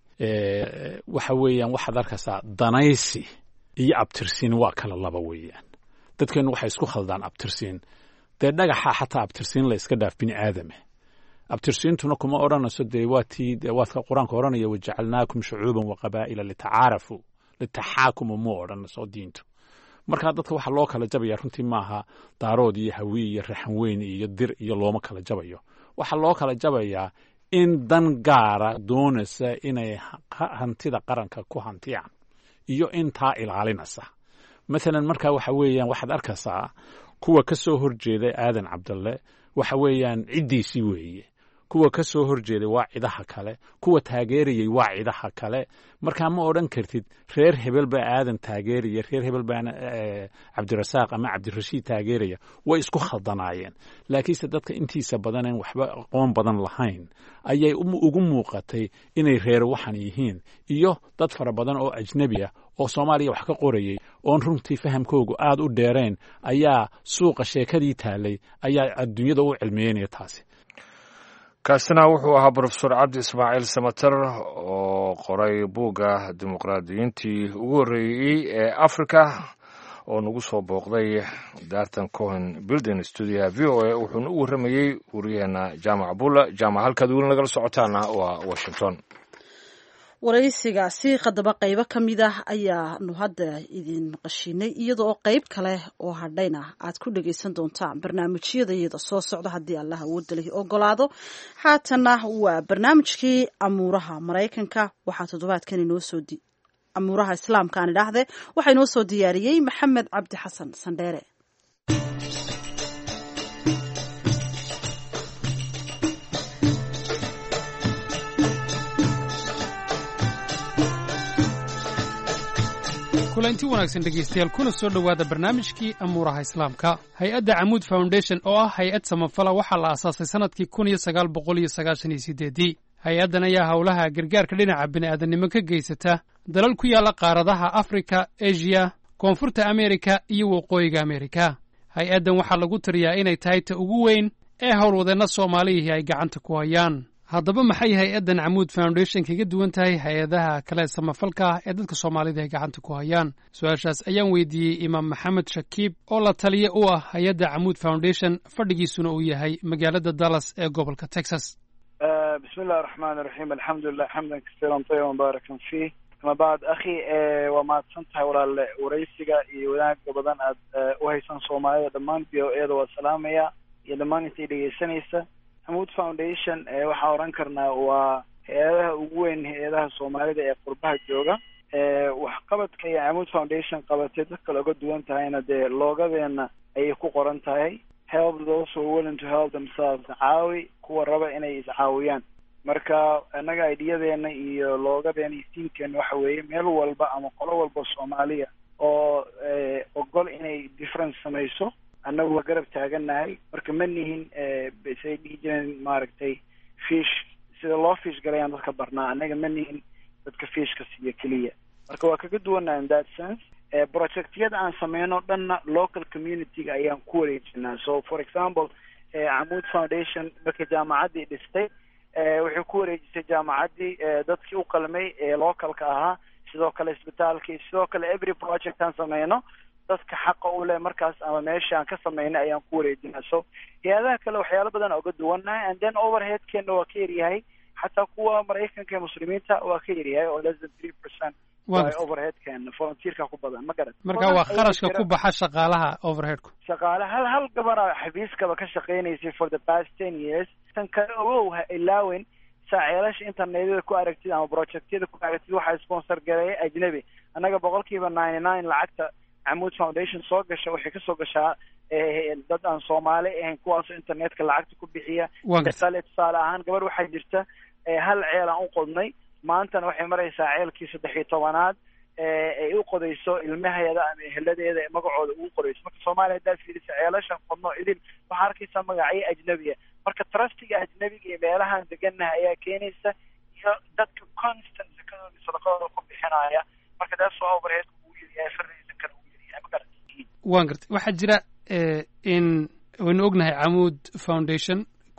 S14: waxa weeyaan waxaad arkaysaa danaysi iyo abtirsiin waa kala laba weeyaan dadkeennu waxay isku khaldaan abtirsiin dee dhagaxa xataa abtirsiin la iska dhaaf bini aadame abtirsiintuna kuma odhanayso dee waadka qur-aanka odhanaya wajacalnaakum shucuuban wa qabaa'ila litacaarafu litaxaakumu muu odhanayso diintu markaa dadka waxa loo kala jabaya runtii maaha daarood iyo hawi iyo raxan weyn iyo dir iyo looma kala jabayo waxa loo kala jabayaa in dan gaara doonaysa inay hantida qaranka ku hantiyaan iyo intaa ilaalinaysa maalan markaa waxa weeyaan waxaad arkaysaa kuwa ka soo horjeeda aadan cabdalle waxa weeyaan ciddiisii weeye kuwa ka soo horjeeday waa cidaha kale kuwa taageerayay waa cidaha kale markaa ma odhan kartid reer hebel baa aadan taageeraya reer hebel baana cabdirasaaq ama cabdirashiid taageeraya way isku khaldanaayeen laakiinse dadka intiisa badaneen waxba aqoon badan lahayn ayay ugu muuqatay inay reer waxan yihiin iyo dad fara badan oo ajnabi ah oo Soomaaliya wax ka qorayay oon runtii fahamkoogu aad u dheereen ayaa suuqa sheekadii taalay ayaa adduunyada u cilmiyeynaya taasi
S2: kaasina wuxuu ahaa profesor cabdi ismaaciil samater oo qoray buugga dimuqraadiyiintii ugu horreeyey ee africa oo nagu soo booqday daartan cohen building studio v o a wuxuuna u warramayey wariyaheena jaamac bulla jaamac halkaad weli nagala socotaana waa washington
S1: waraysigaasi qadaba qaybo ka mid ah ayaanu hadda idin maqashiinay iyada oo qayb kale oo hadhayna aad ku dhagaysan doontaan barnaamijyada iyada soo socda haddii allah awoodda leh ogolaado haatana waa barnaamijkii amuuraha maraykanka waxaa toddobaadkan amuuraha islaamka aan idhaahde waxaa inoo soo diyaariyey maxamed cabdi xasan sandheere
S16: kulanti wanaagsan dhegaystayaal kuna soo dhowaada barnaamijkii amuuraha islaamka hay-adda camuud foundation oo ah hay-ad samafala waxaa la aasaasay sannadkii 1998 hay-addan ayaa howlaha gargaarka dhinaca bini'aadanimo ka geysata dalal ku yaalla qaaradaha afrika eshiya koonfurta ameerika iyo waqooyiga ameerika hay-addan waxaa lagu tiriyaa inay tahay ta ugu weyn ee howlwadeenna soomaaliyihii ay gacanta ku hayaan haddaba maxay hay-addan camuud foundation kaga duwan tahay hay-adaha kale samafalka ah ee dadka soomaalida ay gacanta ku hayaan su-aashaas ayaan weydiiyey imaam maxamed shakiib oo la taliye u ah hay-adda camuud foundation fadhigiisuna uu yahay magaalada dallas ee gobolka texas
S4: bismi illahi raxmaan iraxiim alxamdulilah xamdan kasiiran tayiban baarakan fiih ama bacd akhi waa mahadsan tahay walaale waraysiga iyo wanaagga badan aad u haysan soomaalida dhammaan v o eda waa salaamaya iyo dhammaan intay dhegaysanaysa camuud foundation waxaan oran karnaa waa hay-adaha ugu weyn hay-adaha soomaalida ee qurbaha jooga waxqabadka iyo camuud foundation qabatay dadka looga duwan tahayna dee loogadeena ayay ku qoran tahay help those who are willing to help themselves caawi kuwa raba inay iscaawiyaan marka annaga aidiyadeena iyo loogadeena iyo tiimkeena waxa weeye meel walba ama qolo walba soomaaliya oo ogol inay difference samayso annagu waa garab taagannahay marka ma nihin say dhihi jireen maaragtay fish sida loo fish galayaan dadka barnaa annaga ma nihin dadka fishka siiyo keliya marka waa kaga duwannaha in that sense projectyada aan sameyno dhanna local community-ga ayaan ku wareejinaa so for example camuud foundation marka jaamacaddii dhistay waxay ku wareejisay jaamacaddii dadkii u qalmay ee localka ahaa sidoo kale isbitaalkii sidoo kale every project aan sameyno dadka xaqa u leh markaas ama meeshaan ka sameynay ayaan ku wareejinaa so hay-adaha kale waxyaalo badan oga duwannahay and then overheadkeena waa ka yaryahay xataa kuwa maraykanka ee muslimiinta waa ka yaryahay oo less than 3%
S17: waa overheadkan volunteerka ku badan ma garan
S16: marka waa kharashka ku baxa shaqaalaha overheadku
S17: shaqaale hal gabara xafiiskaba ka shaqeynaysay for the past 10 years tan kale oo ha ilaawen saaciilasha internetyada ku aragtid ama projectyada ku aragtid waxa sponsor gareeyay ajnabi anaga 99% lacagta Amoud Foundation soo gasha waxay ka soo gashaa dad aan Soomaali ahayn kuwaas internetka lacagta ku bixiya tusaale ahaan gabar waxay jirta hal ceel aan u qodnay maantana waxay maraysaa ceelkii 13aad ay u qodayso ilmaheeda ama eheladeeda magacooda ugu qorayso marka Soomaaliya daa fiirisa ceelashan qodno idin waxa arkaysa magacyo ajnabiga marka trustiga ajnabiga ee meelahan deganaha ayaa keenaysa iyo dadka constant sadaqada ku bixinaya marka taas oo overhead uu yahay farriisa kale uu yahay magara
S16: waan gartay waxaa jira in waynu ognahay Amoud Foundation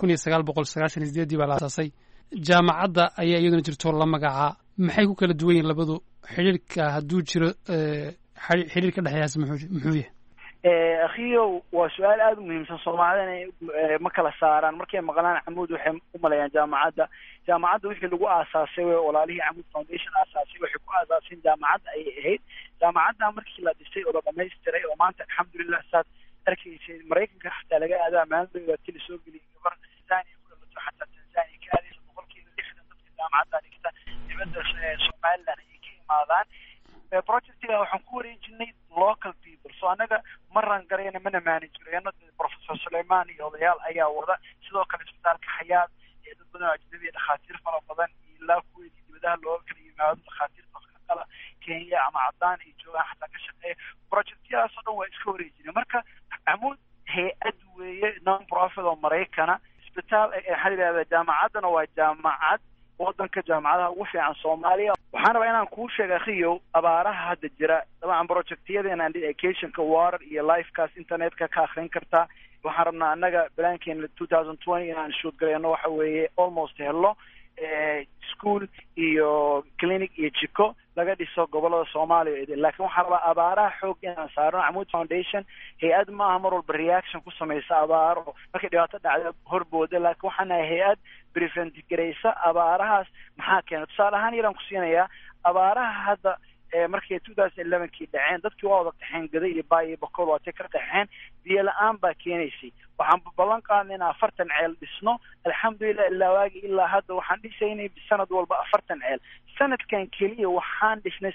S16: 1998 baa la aasaasay jaamacadda ayaa iyaduna jirto la magacaa maxay ku kala duwan yihiin labadu xiriirka hadduu jiro xiriirka dhexdiisa muxuu yahay
S17: akhiyo waa su'aal aad u muhiimsan Soomaalida ma kala saaraan markay maqlaan Amoud waxay u maleeyaan jaamacadda wixii lagu aasaasay way walaalihii Amoud Foundation aasaasay waxay ku aasaaseen jaamacadda ay ahayd jaamacadda markii la dhisay oo la dhameystiray oo maanta alxamdulillah saad arkaysay Mareykanka xataa laga aadaa maalmaha tili soo geliyay gabar Tanzania ku dhalato xataa Tanzania ka aadaysa boqolkiiba 60 dadka jaamacadda dhigta dibadda Soomaaliland ay ka imaadaan projectiga waxaan ku wareejinay local people so anaga maran garayna mana managerayna professor Suleiman iyo odayaal ayaa wada sidoo kale isbitaalka Xayaat ee dad badan ajnabi dhakhaatiir fara badan ilaa kuwa dibadaha loo kala yimaado dhakhaatiirta kala Kenya ama cadaan ay joogaan xataa ka shaqeeya projectigaas oo dhan waa iska wareejinay marka Amoud hay'ad weeye non profit oo Mareykana isbitaal xiriirada jaamacaddana waa jaamacad wadanka jaamacadaha ugu fiican Soomaaliya waxaan rabaa inaan kuu sheego akhiyo abaaraha hadda jira dabcan projectyadeena educationka water iyo lifecast internetka ka akhrin kartaa waxaan rabnaa annaga balaankeena 2020 inaan shoot gareeno waxa weeye almost hello school iyo clinic iyo jiko laga dhiso gobolada Soomaaliya laakiin waxaan rabaa abaaraha xoog inaan saarno Amoud Foundation hay'ad ma aha mar walba reaction ku samaysa abaaro markay dhibaato dhacdo horbooda laakiin waxaan hay'ad prevent gareysa abaarahaas maxaa keenay tusaale ahaan yaraan ku siinayaa abaaraha hadda markii 2011kii dhaceen dadkii waa wada taxeen gaday iyo baay boqol waa ka taxeen biyo la'aan baa keenaysay waxaan ballan qaadnay in 40 ceel dhisno alxamdulillah ilaa waagi ilaa hadda waxaan dhisaynay sanad walba 40 ceel sanadkan kaliya waxaan dhisnay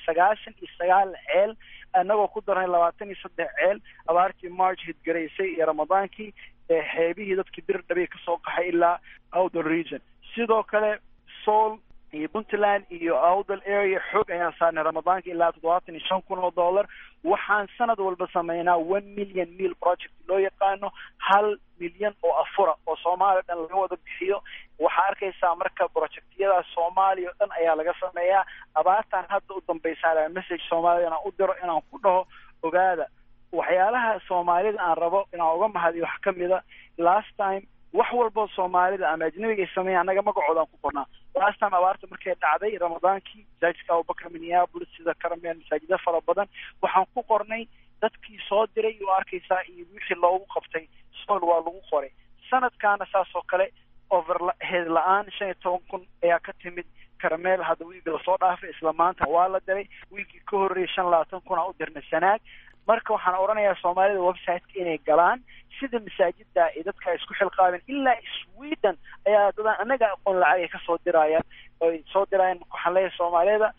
S17: 99 ceel anagoo ku darnay 23 ceel abaartii March hid gareysay iyo Ramadaankii xeebihii dadkii bir dhabay ka soo qaxay ilaa Awdal region sidoo kale Sool iyo Puntland iyo Awdal area xoog ayaan saarnay Ramadaanka ilaa $75,000 waxaan sanad walba sameynaa 1 million meal project loo yaqaano 1 milyan oo afura oo Soomaaliya dhan laga wada bixiyo waxa arkaysaa marka projectyada Soomaaliya dhan ayaa laga sameeyaa abaartan hadda u dambaysaa message Soomaaliya u diro inaan ku dhaho ogaada waxyaalaha Soomaalida aan rabo inaan uga mahadiyo wax kamida last time wax walba Soomaalida ama ajnabiga ay sameeyaan anaga magacooda ku qornaa last time abaarta markay dhacday Ramadaankii Zaydka Abu Bakr Minneapolis sida Karameel masaajida fara badan waxaan ku qornay dadkii soo diray oo arkaysaa iyo wixii loogu qabtay sool waa lagu qoray sanadkaana saas oo kale overhead la'aan 15,000 ayaa ka timid Karameel hadda wiigi la soo dhaafay isla maanta waa la diray wiigi ka horreeyay 25,000 u dirnay sanaag marka waxaan oranayaa Soomaalida website-ka inay galaan sida masaajida ay dadka isku xilqaabeen ilaa Sweden ayaa dad anaga aqoon lacag ka soo dirayaan oo soo dirayaan waxaan leeyahay Soomaalida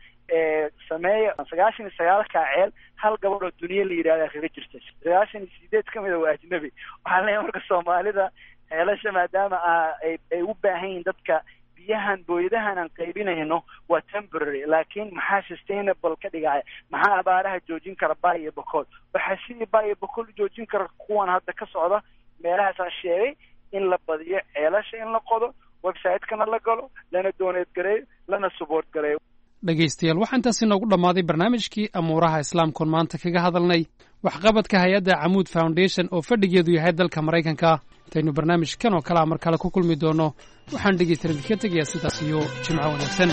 S17: sameeyo 99 ka ceel hal gabadh oo dunida la yiraahdo kaga jirta 98 kamid ah waa ajnabi waxaan leeyahay marka Soomaalida ceelasha maadaama ay u baahan yihiin dadka biyahan booyadahan aan qaybinayno waa temporary laakiin maxaa sustainable ka dhigaya maxaa abaaraha joojin kara baay iyo boqol waxa sidii baay iyo boqol joojin kara kuwan hadda ka socda meelahaas aan sheegay in la badiyo ceelasha in la qodo website-kana la galo lana donate gareeyo lana support gareeyo
S16: dhegaystayaal waxaan taasi noogu dhammaaday barnaamijkii amuuraha islaamkoon maanta kaga hadalnay waxqabadka hay-adda Amoud Foundation oo fadhigeedu yahay dalka Maraykanka intaynu barnaamijkan oo kale mar kale ku kulmi doono waxaan dhegaystayaal ka tegayaa sidaas iyo jimco wanaagsan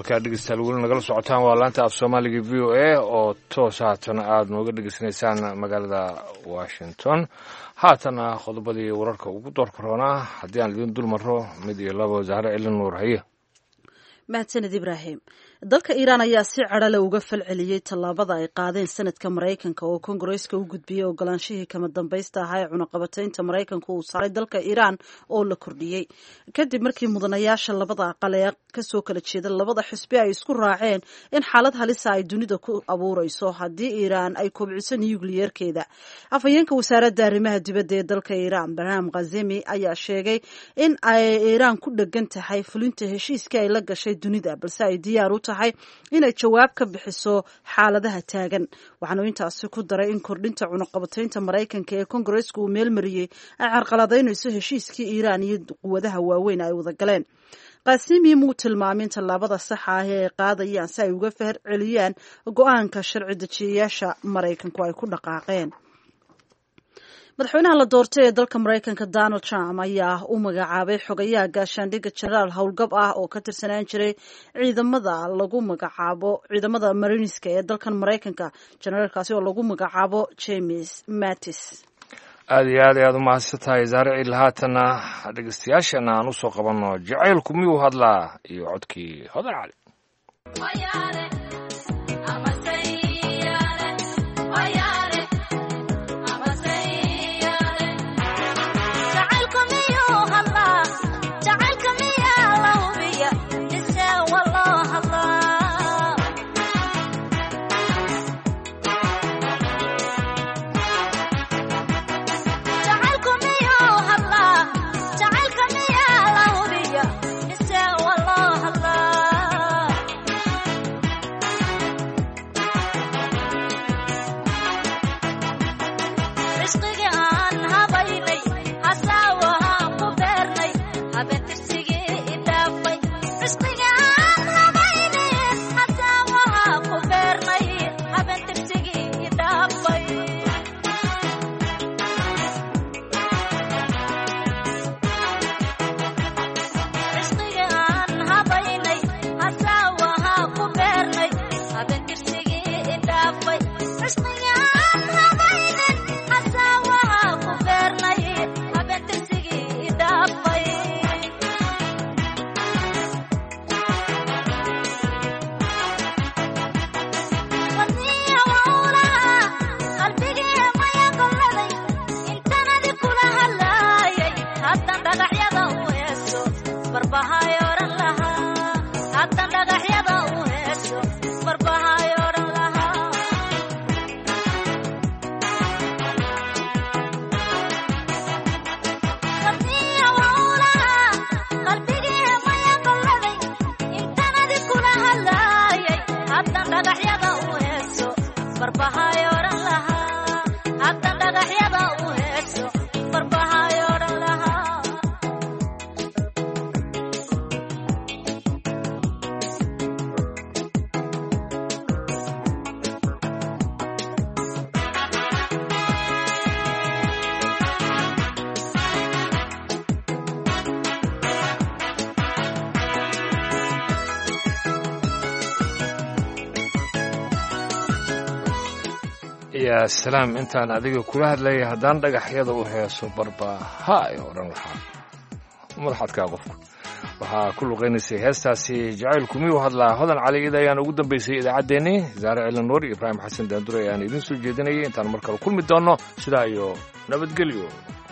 S2: halkaa dhegeystayaal weli nagala socotaan waa laanta af soomaaliga v o a oo toos haatan aada nooga dhegeysanaysaan magaalada washington. haatana qodobadii wararka ugu doorka roonaa haddii aan idin dul maro mid iyo labo zahre cilin nuur haye.
S1: mahadsanid ibraahim. dalka iiraan ayaa si cadhale uga falceliyey tallaabada ay qaadeen sanadka maraykanka oo kongareeska u gudbiyey ogolaanshihii kama dambaysta ahaa ee cunaqabataynta maraykanka uu saaray dalka iiraan oo la kordhiyey kadib markii mudanayaasha labada aqal ee kasoo kala jeeda labada xisbi ay isku raaceen in xaalad halisa ay dunida ku abuureyso haddii iiraan ay kobciso nukliyeerkeeda. afhayeenka wasaaradda arrimaha dibadda ee dalka iiraan barham khazemi ayaa sheegay in ay iiraan ku dhegan tahay fulinta heshiiskii ay la gashay dunida balse ay diyaar u tahay inay jawaab ka bixiso xaaladaha taagan. waxaanu intaasi ku daray in kordhinta cunaqabataynta maraykanka ee kongareesku uu meelmariyey ay carqaladaynayso heshiiskii iiraan iyo quwadaha waaweyn ay wada galeen. qasimi muu tilmaamin tallaabada saxa ah ee ay qaadayaan si ay uga fahar celiyaan go-aanka sharci dejiyayaasha maraykanku ay ku dhaqaaqeen. madaxweynaha la doortay ee dalka maraykanka donald trump ayaa u magacaabay xogayaha gaashaandhigga jenaraal howlgab ah oo ka tirsanaan jiray ciidamada mariniska ee dalkan maraykanka. jenaraalkaasi oo lagu magacaabo james mattis.
S2: aada iyo aad ayaad u mahadsan tahay zahre ciil. haatana dhegeystayaashana aan usoo qabanno jacaylku miyuu hadlaa iyo codkii hodan cali. yaa salaam intaan adiga kula hadlayay haddaan dhagaxyada u heeso barbaaha ay odhan lahaa madaxadkaa qofku. waxaa ku luqaynaysay heestaasi jacaylku miyuu hadlaa hodan cali ida ayaan ugu dambaysay idaacaddeenii zaare cilan nuur ibraahim xasan daandure ayaan idiin soo jeedinayay intaan mar kale kulmi doonno sidaa iyo nabadgelyo.